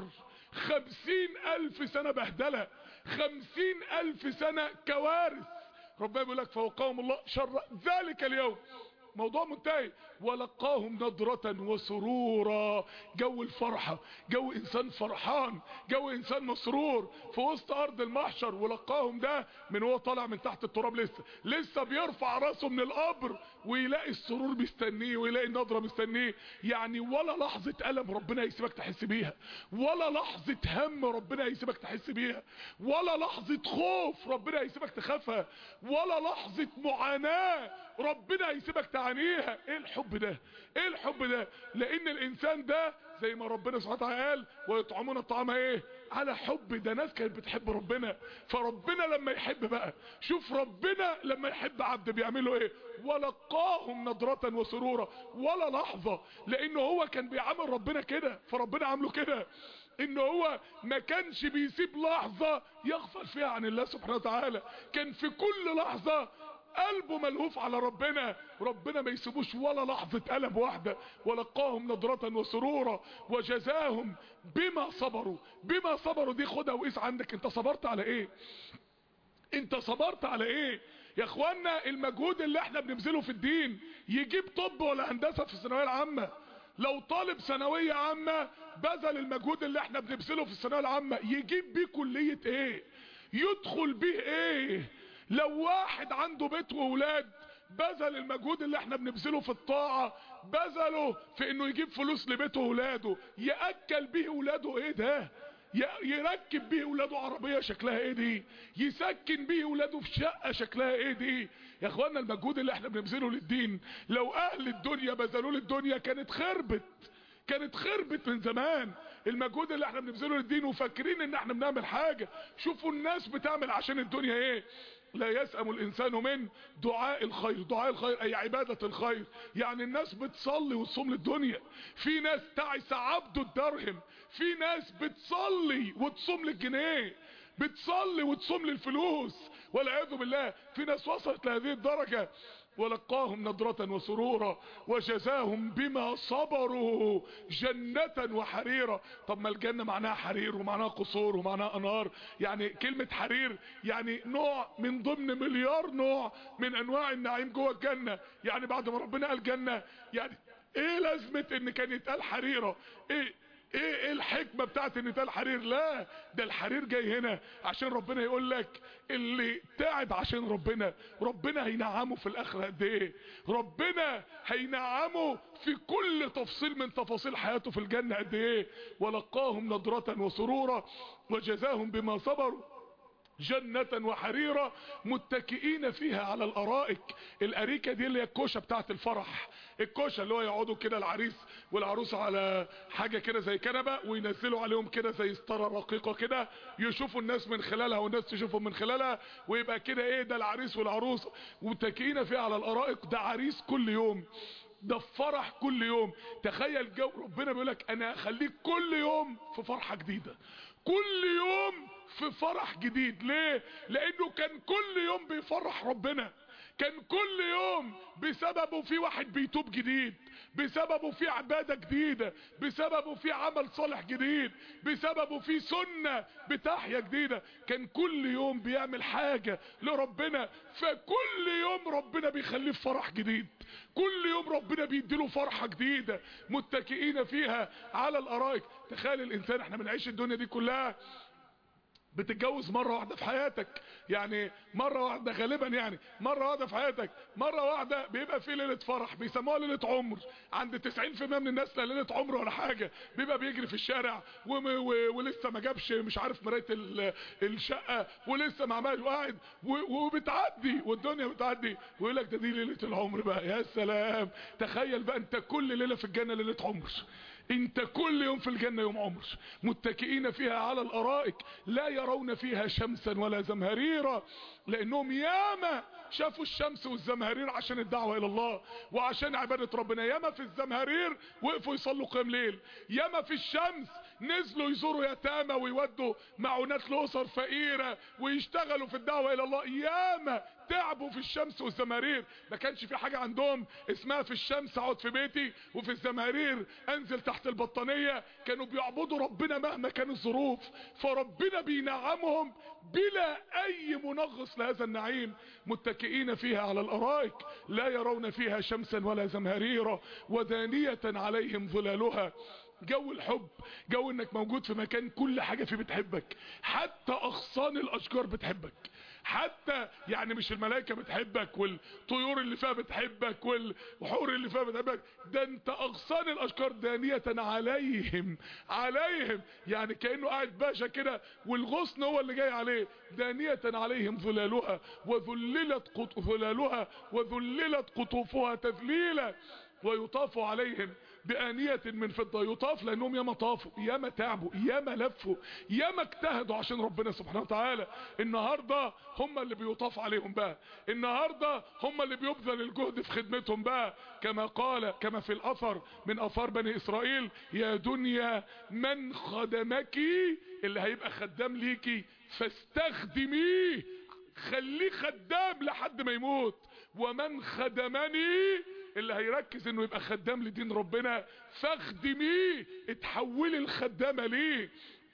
خمسين الف سنة بهدلة، خمسين الف سنة كوارث. ربنا بيقول لك فوقاهم الله شر ذلك اليوم، موضوع منتهي. ولقاهم نضرة وسرورا، جو الفرحة، جو انسان فرحان، جو انسان مسرور في وسط ارض المحشر. ولقاهم ده من هو طالع من تحت التراب، لسه لسه بيرفع راسه من القبر ويلاقي السرور مستنيه ويلاقي النضرة مستنيه. يعني ولا لحظة ألم ربنا يسيبك تحس بيها، ولا لحظة هم ربنا يسيبك تحس بيها، ولا لحظة خوف ربنا يسيبك تخافها، ولا لحظة معاناة ربنا يسيبك تعانيها. ايه الحب ده؟ ايه الحب ده؟ لان الانسان ده زي ما ربنا سبحانه وتعالى قال ويطعمون الطعام ايه؟ على حب. ده ناس كانت بتحب ربنا، فربنا لما يحب بقى، شوف ربنا لما يحب عبد بيعمله ايه؟ ولقاهم نضرة وسرورا. ولا لحظة، لانه هو كان بيعامل ربنا كده، فربنا عامله كده، ان هو ما كانش بيسيب لحظة يغفل فيها عن الله سبحانه وتعالى، كان في كل لحظة قلبه ملهوف على ربنا، ربنا ما يسيبوش ولا لحظة قلب واحدة. ولقاهم نضرة وسرورا وجزاهم بما صبروا. بما صبروا دي خدها وقيس عندك، انت صبرت على ايه؟ انت صبرت على ايه يا اخوانا؟ المجهود اللي احنا بنبذله في الدين يجيب طب ولا هندسة في الثانوية العامة؟ لو طالب ثانوية عامة بذل المجهود اللي احنا بنبذله في الثانوية العامة يجيب بيه كلية ايه؟ يدخل بيه ايه؟ لو واحد عنده بيت واولاد بذل المجهود اللي احنا بنبذله في الطاعة بذله في انه يجيب فلوس لبيته واولاده، يأكل بيه اولاده ايه ده؟ يركب بيه اولاده عربية شكلها ايه دي؟ يسكن بيه اولاده في شقة شكلها ايه دي؟ يا اخوانا المجهود اللي احنا بنبذله للدين لو اهل الدنيا بذلوا للدنيا كانت خربت، كانت خربت من زمان. المجهود اللي احنا بنبذله للدين وفاكرين ان احنا بنعمل حاجة. شوفوا الناس بتعمل عشان الدنيا ايه؟ لا يسأم الانسان من دعاء الخير. دعاء الخير اي عبادة الخير، يعني الناس بتصلي وتصوم للدنيا. في ناس تعس عبد الدرهم، في ناس بتصلي وتصوم للجنيه، بتصلي وتصوم للفلوس والعياذ بالله. في ناس وصلت لهذه الدرجة. ولقاهم نضرة وسرورا وجزاهم بما صبروا جنة وحريرا. طب ما الجنة معناها حرير ومعناها قصور ومعناها انهار، يعني كلمة حرير يعني نوع من ضمن مليار نوع من انواع النعيم جوه الجنة. يعني بعد ما ربنا قال جنة، يعني ايه لازمة ان كان يتقال حريرة؟ ايه ايه ايه الحكمة بتاعت ان يتقال حرير؟ لا، ده الحرير جاي هنا عشان ربنا يقول لك اللي تعب عشان ربنا ربنا هينعمه في الاخرة قد ايه. ربنا هينعمه في كل تفصيل من تفاصيل حياته في الجنة قد ايه. ولقاهم نضرة وسرورا وجزاهم بما صبروا جنة وحريرة متكئين فيها على الارائك. الاريكة دي اللي هي الكوشة بتاعت الفرح، الكوشة اللي هو يقعدوا كده العريس والعروسة على حاجة كده زي كنبة وينزلوا عليهم كده زي ستارة رقيقة كده يشوفوا الناس من خلالها والناس تشوفهم من خلالها، ويبقى كده ايه ده العريس والعروسة متكئين فيها على الارائك. ده عريس كل يوم، ده فرح كل يوم. تخيل جو ربنا بيقولك انا هخليك كل يوم في فرحة جديدة، كل يوم في فرح جديد. ليه؟ لانه كان كل يوم بيفرح ربنا، كان كل يوم بسببه في واحد بيتوب جديد، بسببه في عبادة جديدة، بسببه في عمل صالح جديد، بسببه في سنة بتحيا جديدة. كان كل يوم بيعمل حاجة لربنا، فكل يوم ربنا بيخليه في فرح جديد، كل يوم ربنا بيديله فرحة جديدة متكئين فيها على الارائك. تخيل الانسان احنا بنعيش الدنيا دي كلها بتتجوز مرة واحدة في حياتك، يعني مرة واحدة غالبا، يعني مرة واحدة في حياتك، مرة واحدة بيبقى في ليلة فرح بيسموها ليلة عمر. عند تسعين في المية من الناس لا ليلة عمر ولا حاجة، بيبقى بيجري في الشارع و... و... ولسه ما جابش مش عارف مراية ال... الشقة، ولسه ما عملش، وقاعد و... وبتعدي والدنيا بتعدي، ويقول لك ده دي ليلة العمر بقى. يا سلام، تخيل بقى انت كل ليلة في الجنة ليلة عمر، انت كل يوم في الجنة يوم عمر، متكئين فيها على الارائك لا يرون فيها شمسا ولا زمهريرا، لانهم ياما شافوا الشمس والزمهرير عشان الدعوة الى الله وعشان عبادة ربنا. ياما في الزمهرير وقفوا يصلوا قيام ليل، ياما في الشمس نزلوا يزوروا يتامى ويودوا معونات لأسر فقيرة ويشتغلوا في الدعوة الى الله، ياما تعبوا في الشمس والزمهرير. ما كانش في حاجة عندهم اسمها في الشمس اقعد في بيتي وفي الزمهرير انزل تحت البطانية، كانوا بيعبدوا ربنا مهما كانت الظروف، فربنا بينعمهم بلا اي منغص لهذا النعيم، متكئين فيها على الارائك لا يرون فيها شمسا ولا زمهريرا ودانية عليهم ظلالها. جو الحب، جو انك موجود في مكان كل حاجة فيه بتحبك، حتى اغصان الاشجار بتحبك، حتى يعني مش الملائكة بتحبك والطيور اللي فيها بتحبك والحور اللي فيها بتحبك، ده انت اغصان الاشجار دانية عليهم عليهم يعني كأنه قاعد باشا كده والغصن هو اللي جاي عليه. دانية عليهم ظلالها وذللت قط... ظلالها وذللت قطوفها تذليلا ويطاف عليهم بآنية من فضة. يطاف لانهم ياما طافوا، ياما تعبوا، ياما لفوا، ياما اجتهدوا عشان ربنا سبحانه وتعالى. النهاردة هم اللي بيطاف عليهم بقى، النهاردة هم اللي بيبذل الجهد في خدمتهم بقى، كما قال كما في الاثر من اثار بني اسرائيل: يا دنيا من خدمك، اللي هيبقى خدام ليكي فاستخدميه، خليه خدام لحد ما يموت، ومن خدمني، اللي هيركز انه يبقى خدام لدين ربنا فاخدميه، اتحولي الخدامة ليه.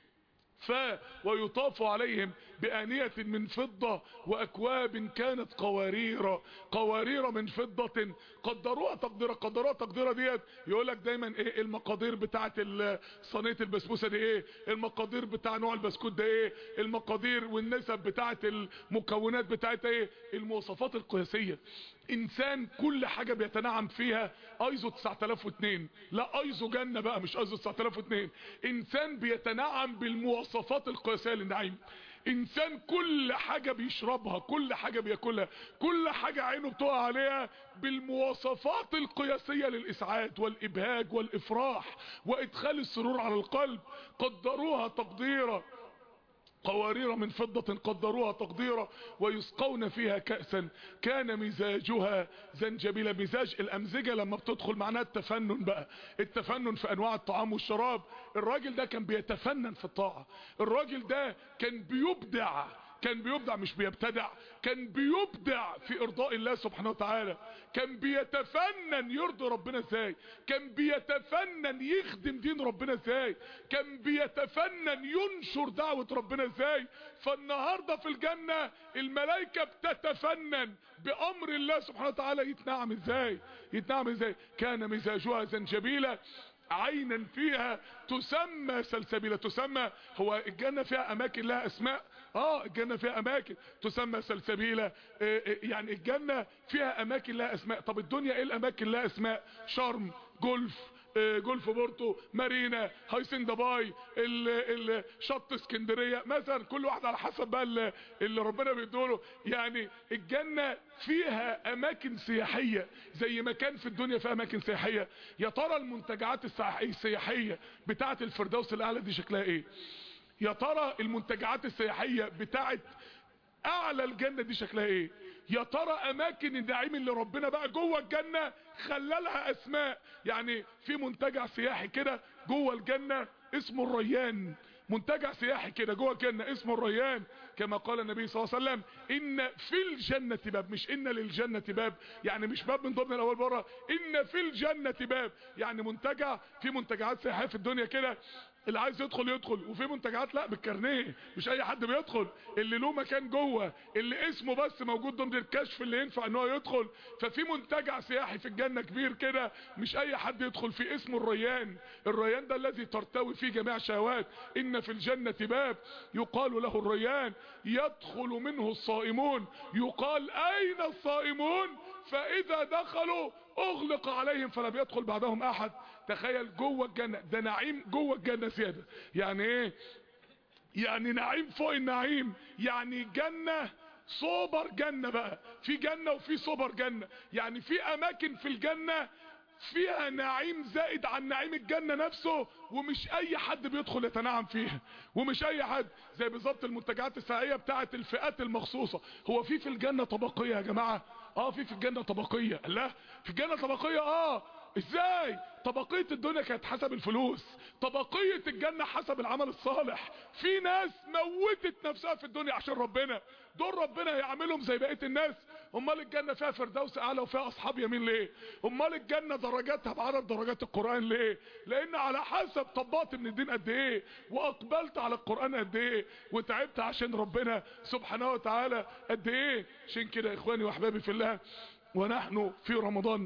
ف ويطاف عليهم بآنية من فضة وأكواب كانت قوارير، قوارير من فضة قدروها تقديرا. قدروها تقديرا ديت يقولك دايما ايه المقادير بتاعت صينية البسبوسة دي، ايه المقادير بتاع نوع البسكوت ده، ايه المقادير والنسب بتاعت المكونات بتاعتها، ايه المواصفات القياسية. انسان كل حاجة بيتنعم فيها ايزو تسعة آلاف واثنين، لا ايزو جنة بقى مش ايزو تسعة آلاف واثنين. انسان بيتنعم بالمواصفات القياسية للنعيم، انسان كل حاجة بيشربها، كل حاجة بياكلها، كل حاجة عينه بتقع عليها بالمواصفات القياسية للاسعاد والابهاج والافراح وادخال السرور على القلب. قدروها تقديرا، قوارير من فضة قدروها تقديرا ويسقون فيها كأسا كان مزاجها زنجبيلا. مزاج الامزجة لما بتدخل معناها التفنن بقى، التفنن في انواع الطعام والشراب. الراجل ده كان بيتفنن في الطاعة، الراجل ده كان بيبدع، كان بيبدع مش بيبتدع، كان بيبدع في ارضاء الله سبحانه وتعالى، كان بيتفنن يرضي ربنا ازاي، كان بيتفنن يخدم دين ربنا ازاي، كان بيتفنن ينشر دعوة ربنا ازاي. فالنهاردة في الجنة الملائكة بتتفنن بامر الله سبحانه وتعالى يتنعم ازاي، يتنعم ازاي. كان مزاجها زنجبيلا عينا فيها تسمى سلسبيلة. تسمى، هو الجنة فيها اماكن لها اسماء، اه الجنة فيها اماكن تسمى سلسبيلة، اه اه يعني الجنة فيها اماكن لها اسماء. طب الدنيا ايه الاماكن لها اسماء؟ شرم، جولف، اه جولف بورتو، مارينا، هايسن دبي، شط اسكندرية مثلا، كل واحد على حسب بقى اللي, اللي ربنا بيدوله. يعني الجنة فيها اماكن سياحية زي ما كان في الدنيا فيها اماكن سياحية. يا ترى المنتجعات السياحية بتاعة الفردوس الاعلى دي شكلها ايه؟ يا ترى المنتجعات السياحية بتاعت اعلى الجنة دي شكلها ايه؟ يا ترى اماكن النعيم اللي ربنا بقى جوه الجنة خلالها اسماء. يعني في منتجع سياحي كده جوه الجنة اسمه الريان، منتجع سياحي كده جوه الجنة اسمه الريان، كما قال النبي صلى الله عليه وسلم: ان في الجنة باب، مش ان للجنة باب، يعني مش باب من ضمن الاول بره، ان في الجنة باب. يعني منتجع، في منتجعات سياحية في الدنيا كده اللي عايز يدخل يدخل، وفي منتجعات لا بالكارنيه، مش اي حد بيدخل، اللي له مكان جوه، اللي اسمه بس موجود ضمن الكشف اللي ينفع ان هو يدخل. ففي منتجع سياحي في الجنة كبير كده مش اي حد يدخل فيه، اسمه الريان. الريان ده الذي ترتوي فيه جميع شهوات. ان في الجنة باب يقال له الريان يدخل منه الصائمون، يقال اين الصائمون؟ فاذا دخلوا اغلق عليهم فلم يدخل بعدهم احد. تخيل جوه الجنة، ده نعيم جوه الجنة زيادة. يعني ايه؟ يعني نعيم فوق النعيم، يعني جنة سوبر جنة بقى، في جنة وفي سوبر جنة. يعني في اماكن في الجنة فيها نعيم زائد عن نعيم الجنة نفسه، ومش اي حد بيدخل يتنعم فيها، ومش اي حد. زي بالظبط المنتجعات السياحية بتاعت الفئات المخصوصة. هو في في الجنة طبقية يا جماعة؟ اه في في الجنة طبقية. لا في الجنة طبقية. اه ازاي؟ طبقية الدنيا كانت حسب الفلوس، طبقية الجنة حسب العمل الصالح. في ناس موتت نفسها في الدنيا عشان ربنا، دول ربنا هيعملهم زي بقية الناس. امال الجنة فيها فردوس اعلى وفيها اصحاب يمين ليه؟ امال الجنة درجاتها بعدد درجات القرآن ليه؟ لان على حسب طبقت من الدين قد ايه، واقبلت على القرآن قد ايه، وتعبت عشان ربنا سبحانه وتعالى قد ايه. عشان كده يا اخواني واحبابي في الله، ونحن في رمضان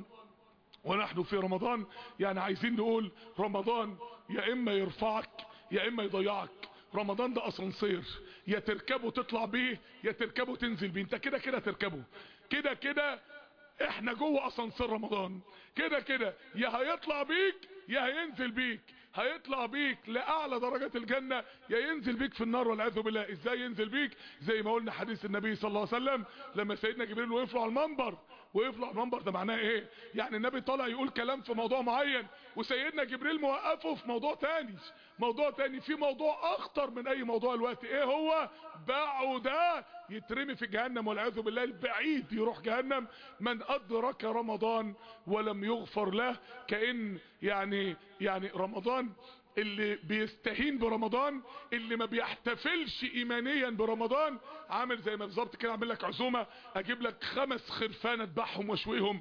ونحن في رمضان يعني عايزين نقول رمضان يا اما يرفعك يا اما يضيعك. رمضان ده اسانسير، يا تركبه تطلع بيه يا تركبه تنزل بيه. انت كده كده تركبه، كده كده احنا جوه اسانسير رمضان، كده كده يا هيطلع بيك يا هينزل بيك. هيطلع بيك لاعلى درجات الجنة يا ينزل بيك في النار والعياذ بالله. ازاي ينزل بيك؟ زي ما قلنا حديث النبي صلى الله عليه وسلم لما سيدنا جبريل وقف له على المنبر. وقف له على المنبر ده معناه ايه؟ يعني النبي طالع يقول كلام في موضوع معين، وسيدنا جبريل موقفه في موضوع تاني، موضوع تاني في موضوع اخطر من اي موضوع الوقت. ايه هو؟ باعوا ده يترمي في جهنم والعياذ بالله، البعيد يروح جهنم. من ادرك رمضان ولم يغفر له، كأن يعني يعني رمضان اللي بيستهين برمضان، اللي ما بيحتفلش ايمانيا برمضان، عامل زي ما بالظبط كده اعمل لك عزومه، اجيب لك خمس خرفان اذبحهم واشويهم،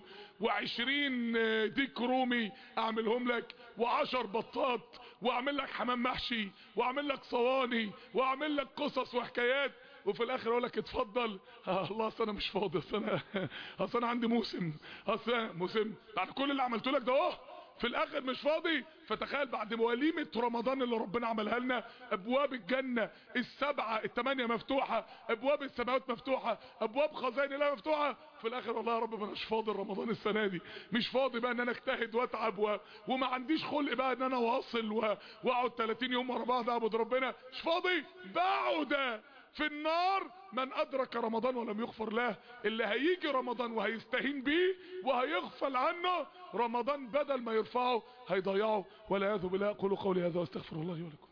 وعشرين ديك رومي اعملهم لك، وعشر بطات، واعمل لك حمام محشي، واعمل لك صواني، واعمل لك قصص وحكايات، وفي الاخر اقول لك اتفضل. آه الله اصل انا مش فاضي، اصل انا اصل انا عندي موسم، اصل موسم بعد كل اللي عملته لك ده اهو في الاخر مش فاضي. فتخيل بعد وليمة رمضان اللي ربنا عملها لنا، ابواب الجنة السبعة الثمانية مفتوحة، ابواب السماوات مفتوحة، ابواب خزائن الله مفتوحة، في الاخر والله يا رب انا مش فاضي رمضان السنة دي، مش فاضي بقى ان انا اجتهد واتعب و... وما عنديش خلق بقى ان انا واصل و... واقعد ثلاثين يوم ورا بعض اعبد ربنا، مش فاضي. باعوا ده في النار من ادرك رمضان ولم يغفر له. اللي هيجي رمضان وهيستهين بيه وهيغفل عنه، رمضان بدل ما يرفعه هيضيعه والعياذ بالله. اقول قولي هذا واستغفر الله لي ولكم.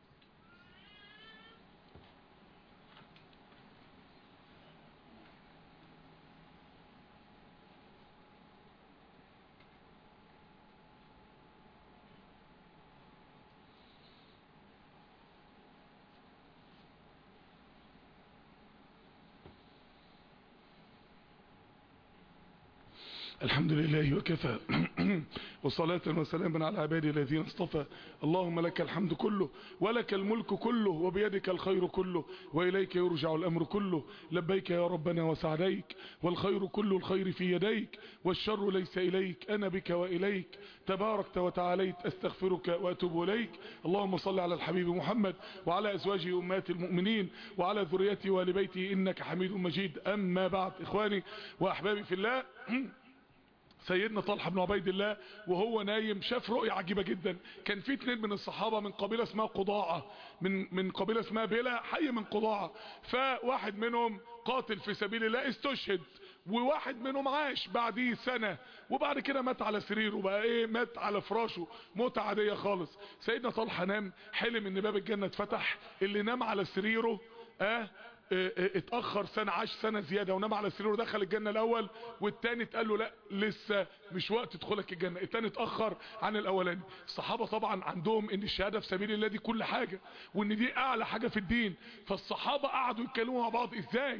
الحمد لله وكفى وصلاة وسلاما على عبادي الذين اصطفى. اللهم لك الحمد كله ولك الملك كله وبيدك الخير كله وإليك يرجع الأمر كله. لبيك يا ربنا وسعديك، والخير كل الخير في يديك، والشر ليس إليك، أنا بك وإليك تباركت وتعاليت، أستغفرك وأتوب إليك. اللهم صل على الحبيب محمد وعلى أزواجه أمهات المؤمنين وعلى ذريته وآل بيته إنك حميد مجيد. أما بعد، إخواني وأحبابي في الله، سيدنا طلحة بن عبيد الله وهو نايم شاف رؤية عجيبة جدا. كان في اتنين من الصحابة من قبيلة اسمها قضاعة، من من قبيلة اسمها بلا، حي من قضاعة. فواحد منهم قاتل في سبيل الله استشهد، وواحد منهم عاش بعديه سنة، وبعد كده مات على سريره بقى ايه، مات على فراشه موتة عادية خالص. سيدنا طلحة نام، حلم ان باب الجنة اتفتح. اللي نام على سريره اه اتأخر سنة، عاش سنة زيادة ونام على سريره دخل الجنة الاول، والتاني اتقال له لا لسه مش وقت تدخلك الجنة، التاني اتأخر عن الاولاني. الصحابة طبعا عندهم ان الشهادة في سبيل الله دي كل حاجة، وان دي اعلى حاجة في الدين. فالصحابة قعدوا يتكلموا مع بعض ازاي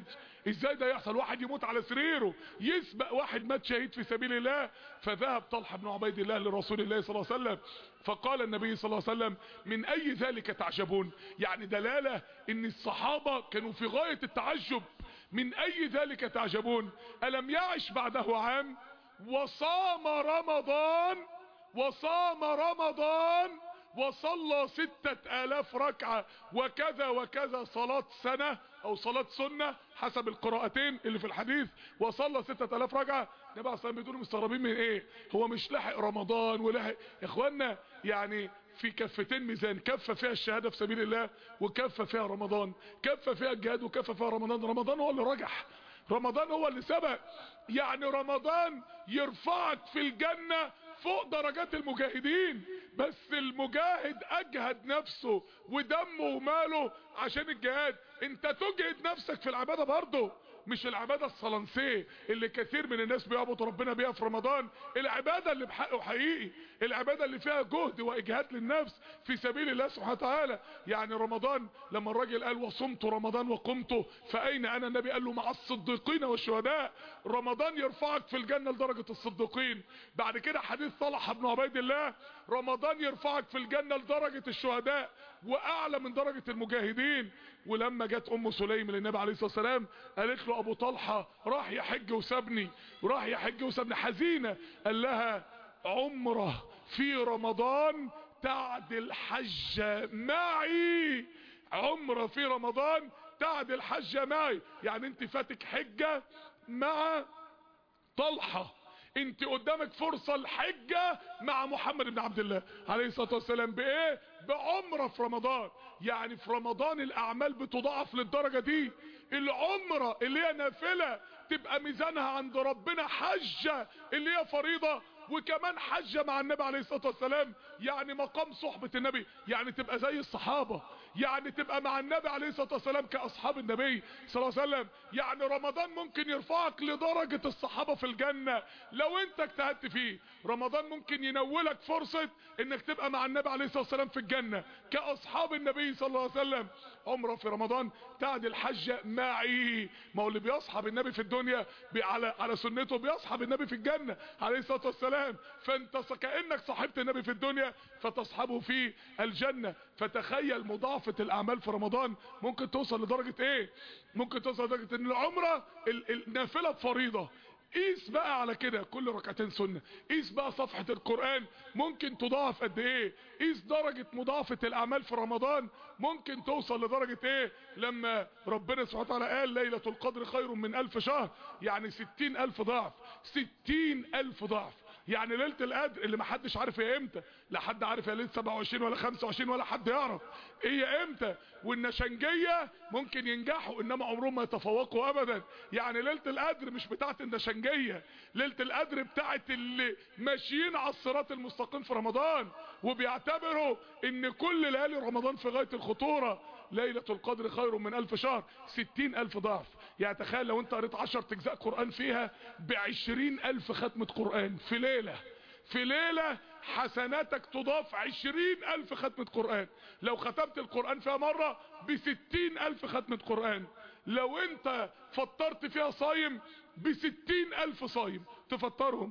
ازاي ده يحصل؟ واحد يموت على سريره يسبق واحد مات شهيد في سبيل الله. فذهب طلحة بن عبيد الله لرسول الله صلى الله عليه وسلم فقال النبي صلى الله عليه وسلم من اي ذلك تعجبون؟ يعني دلالة ان الصحابة كانوا في غاية التعجب. من اي ذلك تعجبون؟ الم يعش بعده عام وصام رمضان وصام رمضان وصلى ستة الاف ركعة وكذا وكذا صلاة سنة او صلاة سنة حسب القراءتين اللي في الحديث، وصلى ستة الاف ركعة. النبي عليه الصلاة والسلام بيقولوا مستغربين من ايه؟ هو مش لاحق رمضان ولحق؟ يا اخوانا يعني في كفتين ميزان، كفة فيها الشهادة في سبيل الله وكفة فيها رمضان، كفة فيها الجهاد وكفة فيها رمضان. رمضان هو اللي رجح، رمضان هو اللي سبق. يعني رمضان يرفعك في الجنة فوق درجات المجاهدين، بس المجاهد اجهد نفسه ودمه وماله عشان الجهاد. انت تجهد نفسك في العبادة برضه، مش العبادة الصلنسيه اللي كثير من الناس بيعبد ربنا بيها في رمضان، العبادة اللي بحقه حقيقي، العبادة اللي فيها جهد واجهاد للنفس في سبيل الله سبحانه وتعالى. يعني رمضان لما الراجل قال وصمت رمضان وقمته فاين انا؟ النبي قال له مع الصديقين والشهداء. رمضان يرفعك في الجنة لدرجة الصديقين. بعد كده حديث طلحة بن عبيد الله، رمضان يرفعك في الجنة لدرجة الشهداء واعلى من درجة المجاهدين. ولما جت ام سليم للنبي عليه الصلاة والسلام قالت له ابو طلحة راح يحج وسابني، راح يحج وسابني حزينة. قال لها عمره في رمضان تعدل حجة معي، عمره في رمضان تعدل حجة معي. يعني انت فاتك حجة مع طلحة، انت قدامك فرصة الحجة مع محمد بن عبد الله عليه الصلاة والسلام. بايه؟ بعمرة في رمضان. يعني في رمضان الاعمال بتضاعف للدرجة دي. العمرة اللي هي نافلة تبقى ميزانها عند ربنا حجة اللي هي فريضة، وكمان حجة مع النبي عليه الصلاة والسلام. يعني مقام صحبة النبي، يعني تبقى زي الصحابة، يعني تبقى مع النبي عليه الصلاة والسلام كأصحاب النبي صلى الله عليه وسلم. يعني رمضان ممكن يرفعك لدرجة الصحابة في الجنة لو انت اجتهدت فيه. رمضان ممكن ينولك فرصة انك تبقى مع النبي عليه الصلاة والسلام في الجنة كأصحاب النبي صلى الله عليه وسلم. عمره في رمضان تعدل حجة معي. ما هو اللي بيصحب النبي في الدنيا على على سنته بيصحب النبي في الجنة عليه الصلاة والسلام. فانت كأنك صاحبت النبي في الدنيا فتصحبه في الجنة. فتخيل مضاعفة الاعمال في رمضان ممكن توصل لدرجة ايه؟ ممكن توصل لدرجة ان العمرة النافلة بفريضة. قيس بقى على كده كل ركعتين سنة، قيس بقى صفحة القرآن ممكن تضاعف قد ايه، قيس درجة مضاعفة الاعمال في رمضان ممكن توصل لدرجة ايه. لما ربنا سبحانه وتعالى قال ليلة القدر خير من الف شهر، يعني ستين الف ضعف، ستين الف ضعف. يعني ليلة القدر اللي محدش عارف هي امتى، لا حد عارف هي ليلة سبعة وعشرين ولا خمسة وعشرين ولا حد يعرف هي امتى. والنشنجية ممكن ينجحوا انما عمرهم ما يتفوقوا ابدا. يعني ليلة القدر مش بتاعت النشنجية، ليلة القدر بتاعت اللي ماشيين على الصراط المستقيم في رمضان وبيعتبروا ان كل ليالي رمضان في غاية الخطورة. ليلة القدر خير من الف شهر، ستين الف ضعف. يعني تخيل لو انت قريت عشر اجزاء قرآن فيها بعشرين الف ختمة قرآن في ليلة، في ليلة حسناتك تضاف عشرين الف ختمة قرآن. لو ختمت القرآن فيها مرة بستين الف ختمة قرآن. لو انت فطرت فيها صايم بستين الف صايم تفطرهم.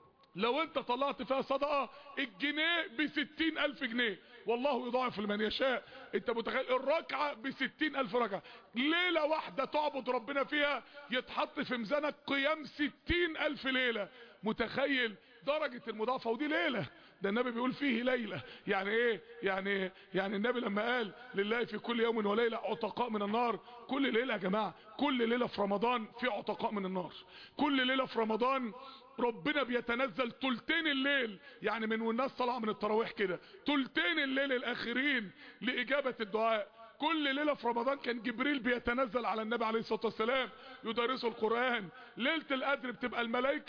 لو انت طلعت فيها صدقة الجنيه بستين الف جنيه، والله يضاعف لمن يشاء. انت متخيل الركعة بستين الف ركعة. ليلة واحدة تعبد ربنا فيها يتحط في ميزانك قيام ستين الف ليلة. متخيل درجة المضاعفة؟ ودي ليلة، ده النبي بيقول فيه ليلة. يعني ايه؟ يعني يعني النبي لما قال لله في كل يوم وليلة عتقاء من النار، كل ليلة يا جماعة، كل ليلة في رمضان في عتقاء من النار. كل ليلة في رمضان ربنا بيتنزل تلتين الليل، يعني من والناس طالعه من التراويح كده تلتين الليل الاخرين لاجابة الدعاء. كل ليلة في رمضان كان جبريل بيتنزل على النبي عليه الصلاة والسلام يدرسه القرآن. ليلة القدر بتبقى الملائكة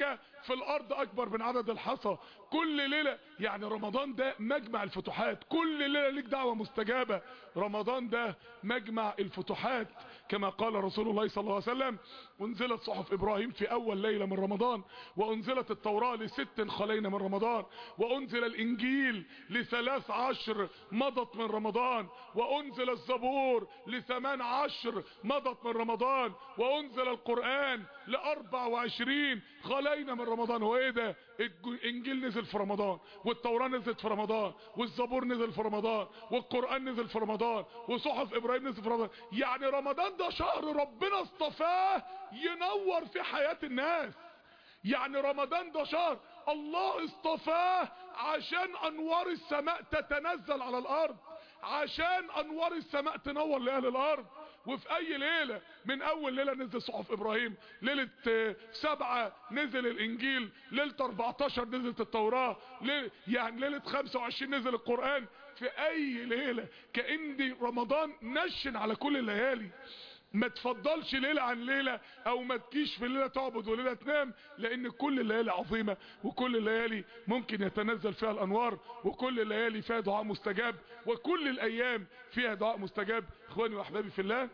في الارض اكبر من عدد الحصى. كل ليلة يعني رمضان ده مجمع الفتوحات، كل ليلة ليك دعوة مستجابة. رمضان ده مجمع الفتوحات كما قال رسول الله صلى الله عليه وسلم: انزلت صحف ابراهيم في اول ليلة من رمضان، وانزلت التوراة لست خلينا من رمضان، وانزل الانجيل لثلاث عشر مضت من رمضان، وانزل الزبور لثمان عشر مضت من رمضان، وانزل القرآن لاربع وعشرين خلينا من رمضان. هو ايه ده؟ الانجيل نزل في رمضان، والتوراة نزلت في رمضان، والزبور نزل في رمضان، والقرآن نزل في رمضان، وصحف ابراهيم نزل في رمضان. يعني رمضان ده شهر ربنا اصطفاه ينور في حياة الناس. يعني رمضان ده شهر الله اصطفاه عشان انوار السماء تتنزل على الارض، عشان انوار السماء تنور لاهل الارض. وفي اي ليلة من اول ليلة نزل صحف ابراهيم، ليلة سبعة نزل الانجيل، ليلة اربعتاشر نزلت التوراة، ليلة يعني ليلة خمسة وعشرين نزل القرآن. في اي ليلة كأن رمضان نشن على كل الليالي. ما تفضلش ليلة عن ليلة، او ما تجيش في ليلة تعبد وليلة تنام، لان كل الليالي عظيمة، وكل الليالي ممكن يتنزل فيها الانوار، وكل الليالي فيها دعاء مستجاب، وكل الايام فيها دعاء مستجاب. اخواني واحبابي في الله،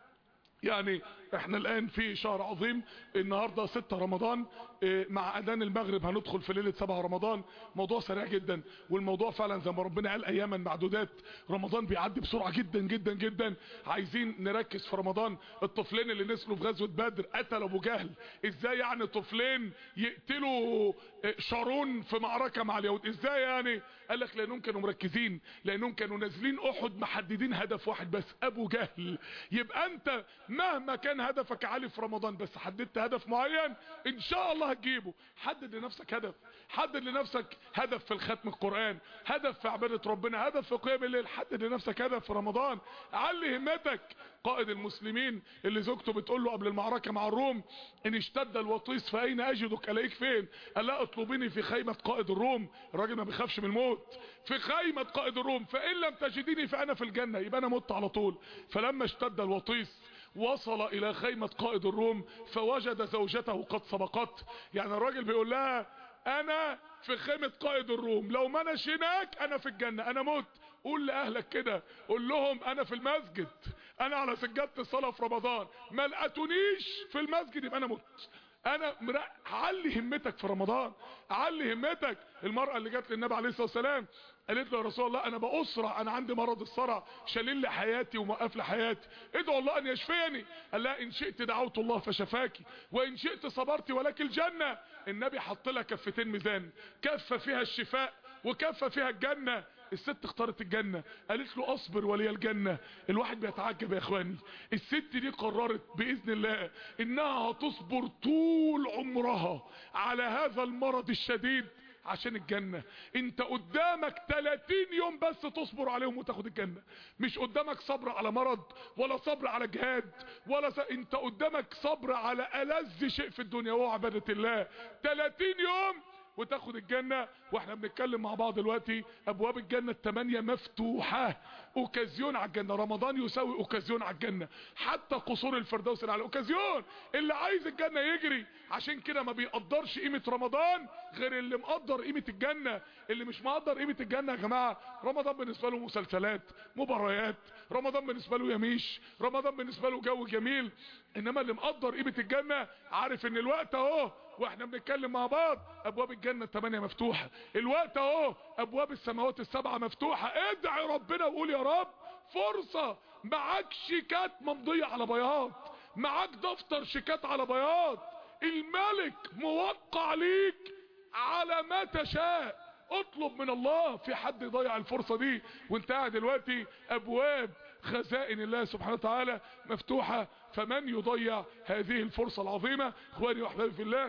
يعني احنا الان في شهر عظيم، النهاردة ستة رمضان، اه مع اذان المغرب هندخل في ليلة سبعة رمضان. موضوع سريع جدا، والموضوع فعلا زي ما ربنا قال اياما معدودات. رمضان بيعدي بسرعة جدا جدا جدا. عايزين نركز في رمضان. الطفلين اللي نزلوا في غزوة بدر قتلوا ابو جهل. ازاي يعني طفلين يقتلوا شارون في معركة مع اليهود؟ ازاي يعني؟ قال لك لانهم كانوا مركزين، لانهم كانوا نازلين احد محددين هدف واحد بس، ابو جهل. يبقى انت مهما كان هدفك عالي في رمضان، بس حددت هدف معين ان شاء الله هتجيبه. حدد لنفسك هدف، حدد لنفسك هدف في الختم القرآن، هدف في عبادة ربنا، هدف في قيام الليل. حدد لنفسك هدف في رمضان، علي همتك. قائد المسلمين اللي زوجته بتقول له قبل المعركة مع الروم: ان اشتد الوطيس فاين اجدك؟ الاقيك فين؟ قال لا اطلبيني في خيمة قائد الروم. الراجل ما بيخافش من الموت. في خيمة قائد الروم، فان لم تجديني فانا في الجنة، يبقى انا مت على طول. فلما اشتد الوطيس وصل الى خيمة قائد الروم فوجد زوجته قد سبقت. يعني الراجل بيقول لها: انا في خيمة قائد الروم، لو ما اناش هناك انا في الجنة، انا مت. قول لاهلك كده، قول لهم انا في المسجد، انا على سجادة الصلاة في رمضان، ما لقيتونيش في المسجد يبقى انا مت. انا مرق... علي همتك في رمضان، علي همتك. المرأة اللي جت للنبي عليه الصلاة والسلام قالت له: يا رسول الله انا بأسرع، انا عندي مرض الصرع شليل لي حياتي وموقف لي حياتي، ادعو الله ان يشفيني. قال لها: ان شئت دعوت الله فشفاكي، وان شئت صبرت ولك الجنة. النبي حط لها كفتين ميزان، كفة فيها الشفاء وكفة فيها الجنة. الست اختارت الجنة، قالت له: اصبر ولي الجنة. الواحد بيتعجب يا اخواني، الست دي قررت باذن الله انها هتصبر طول عمرها على هذا المرض الشديد عشان الجنة. انت قدامك تلاتين يوم بس تصبر عليهم وتاخد الجنة. مش قدامك صبر على مرض، ولا صبر على جهاد، ولا س... انت قدامك صبر على ألذ شيء في الدنيا وهو عبادة الله. تلاتين يوم وتاخد الجنة. واحنا بنتكلم مع بعض دلوقتي ابواب الجنة التمانية مفتوحة، اوكازيون على الجنة. رمضان يساوي اوكازيون على الجنة، حتى قصور الفردوس على اوكازيون. اللي عايز الجنة يجري. عشان كده ما بيقدرش قيمة رمضان غير اللي مقدر قيمة الجنة. اللي مش مقدر قيمة الجنة يا جماعة، رمضان بالنسبة له مسلسلات، مباريات، رمضان بالنسبة له يميش، رمضان بالنسبة له جو جميل. انما اللي مقدر قيمة الجنة عارف ان الوقت اهو واحنا بنتكلم مع بعض ابواب الجنة التمانية مفتوحة، الوقت اهو ابواب السماوات السبعة مفتوحة. ادعي ربنا وقول: يا رب فرصة. معاك شيكات ممضية على بياض، معاك دفتر شيكات على بياض، الملك موقع ليك على ما تشاء. اطلب من الله. في حد يضيع الفرصة دي وانت قاعد دلوقتي؟ ابواب خزائن الله سبحانه وتعالى مفتوحة، فمن يضيع هذه الفرصة العظيمة؟ اخواني واحبابي في الله،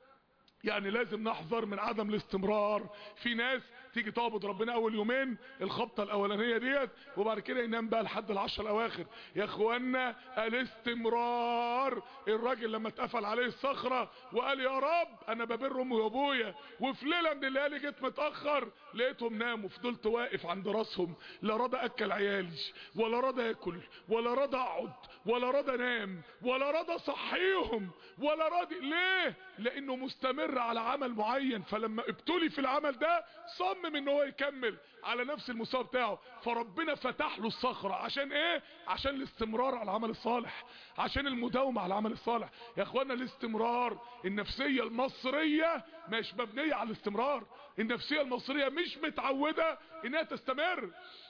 يعني لازم نحذر من عدم الاستمرار. في ناس تيجي تعبد ربنا اول يومين الخبطة الاولانية ديت، وبعد كده ينام بقى لحد العشر الاواخر. يا اخوانا الاستمرار. الراجل لما اتقفل عليه الصخرة وقال: يا رب انا ببر امي وابويا، وفي ليلة من الليالي جيت متأخر لقيتهم ناموا، فضلت واقف عند راسهم، لا راضي اكل عيالي، ولا راضي اكل، ولا راضي اقعد، ولا راضي انام، ولا راضي اصحيهم، ولا راضي. ليه؟ لانه مستمر مستمر على عمل معين، فلما ابتلي في العمل ده صمم ان هو يكمل على نفس المستوى بتاعه، فربنا فتح له الصخرة. عشان ايه؟ عشان الاستمرار على العمل الصالح، عشان المداومة على العمل الصالح. يا اخوانا الاستمرار، النفسية المصرية مش مبنية على الاستمرار. النفسية المصرية مش متعودة انها تستمر.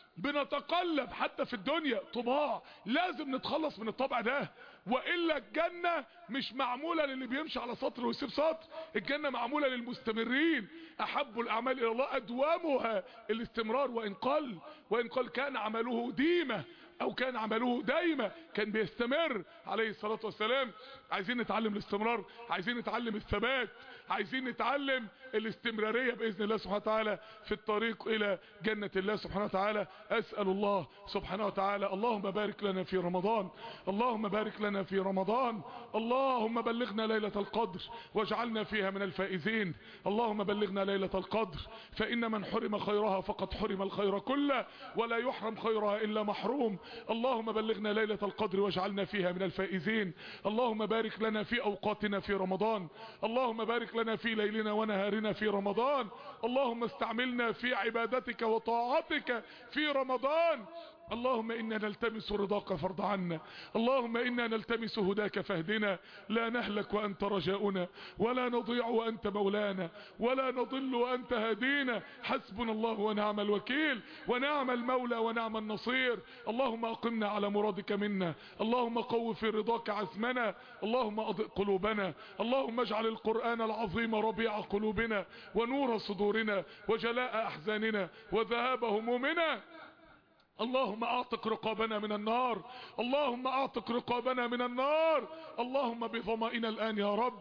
بنتقلب حتى في الدنيا طباع، لازم نتخلص من الطبع ده، وإلا الجنة مش معمولة للي بيمشي على سطر ويسيب سطر. الجنة معمولة للمستمرين. أحب الأعمال إلى الله أدوامها الاستمرار، وإن قل وإن قل كان عمله ديمة او كان عمله دايما، كان بيستمر عليه الصلاة والسلام. عايزين نتعلم الاستمرار، عايزين نتعلم الثبات، عايزين نتعلم الاستمرارية بإذن الله سبحانه وتعالى في الطريق إلى جنة الله سبحانه وتعالى. أسأل الله سبحانه وتعالى اللهم بارك لنا في رمضان، اللهم بارك لنا في رمضان، اللهم بلغنا ليلة القدر واجعلنا فيها من الفائزين. اللهم بلغنا ليلة القدر، فإن من حرم خيرها فقد حرم الخير كله، ولا يحرم خيرها إلا محروم. اللهم بلغنا ليلة القدر واجعلنا فيها من الفائزين. اللهم بارك لنا في أوقاتنا في رمضان، اللهم بارك لنا في ليلنا ونهارنا في رمضان، اللهم استعملنا في عبادتك وطاعتك في رمضان. اللهم إنا نلتمس رضاك فارض عنا، اللهم إنا نلتمس هداك فاهدنا. لا نهلك وأنت رجاؤنا، ولا نضيع وأنت مولانا، ولا نضل وأنت هدينا. حسبنا الله ونعم الوكيل، ونعم المولى ونعم النصير. اللهم أقمنا على مرادك منا، اللهم قو في رضاك عزمنا، اللهم أضئ قلوبنا، اللهم اجعل القرآن العظيم ربيع قلوبنا ونور صدورنا وجلاء أحزاننا وذهاب همومنا. اللهم اعتق رقابنا من النار، اللهم اعتق رقابنا من النار. اللهم بظمائنا الآن يا رب،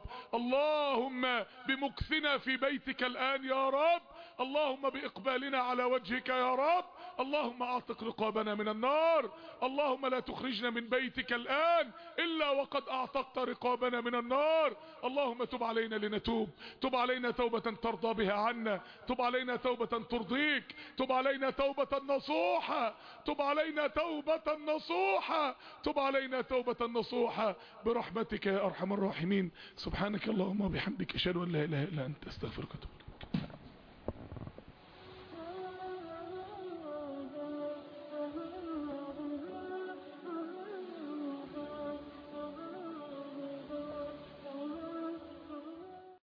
اللهم بمكثنا في بيتك الآن يا رب، اللهم بإقبالنا على وجهك يا رب. اللهم اعتق رقابنا من النار، اللهم لا تخرجنا من بيتك الآن إلا وقد اعتقت رقابنا من النار. اللهم تب علينا لنتوب، تب علينا توبة ترضى بها عنا، تب علينا توبة ترضيك، تب علينا توبة نصوحة، تب علينا توبة نصوحة، تب علينا توبة نصوحة برحمتك يا أرحم الراحمين. سبحانك اللهم وبحمدك أشهد أن لا إله إلا أنت أستغفرك وأتوب إليك.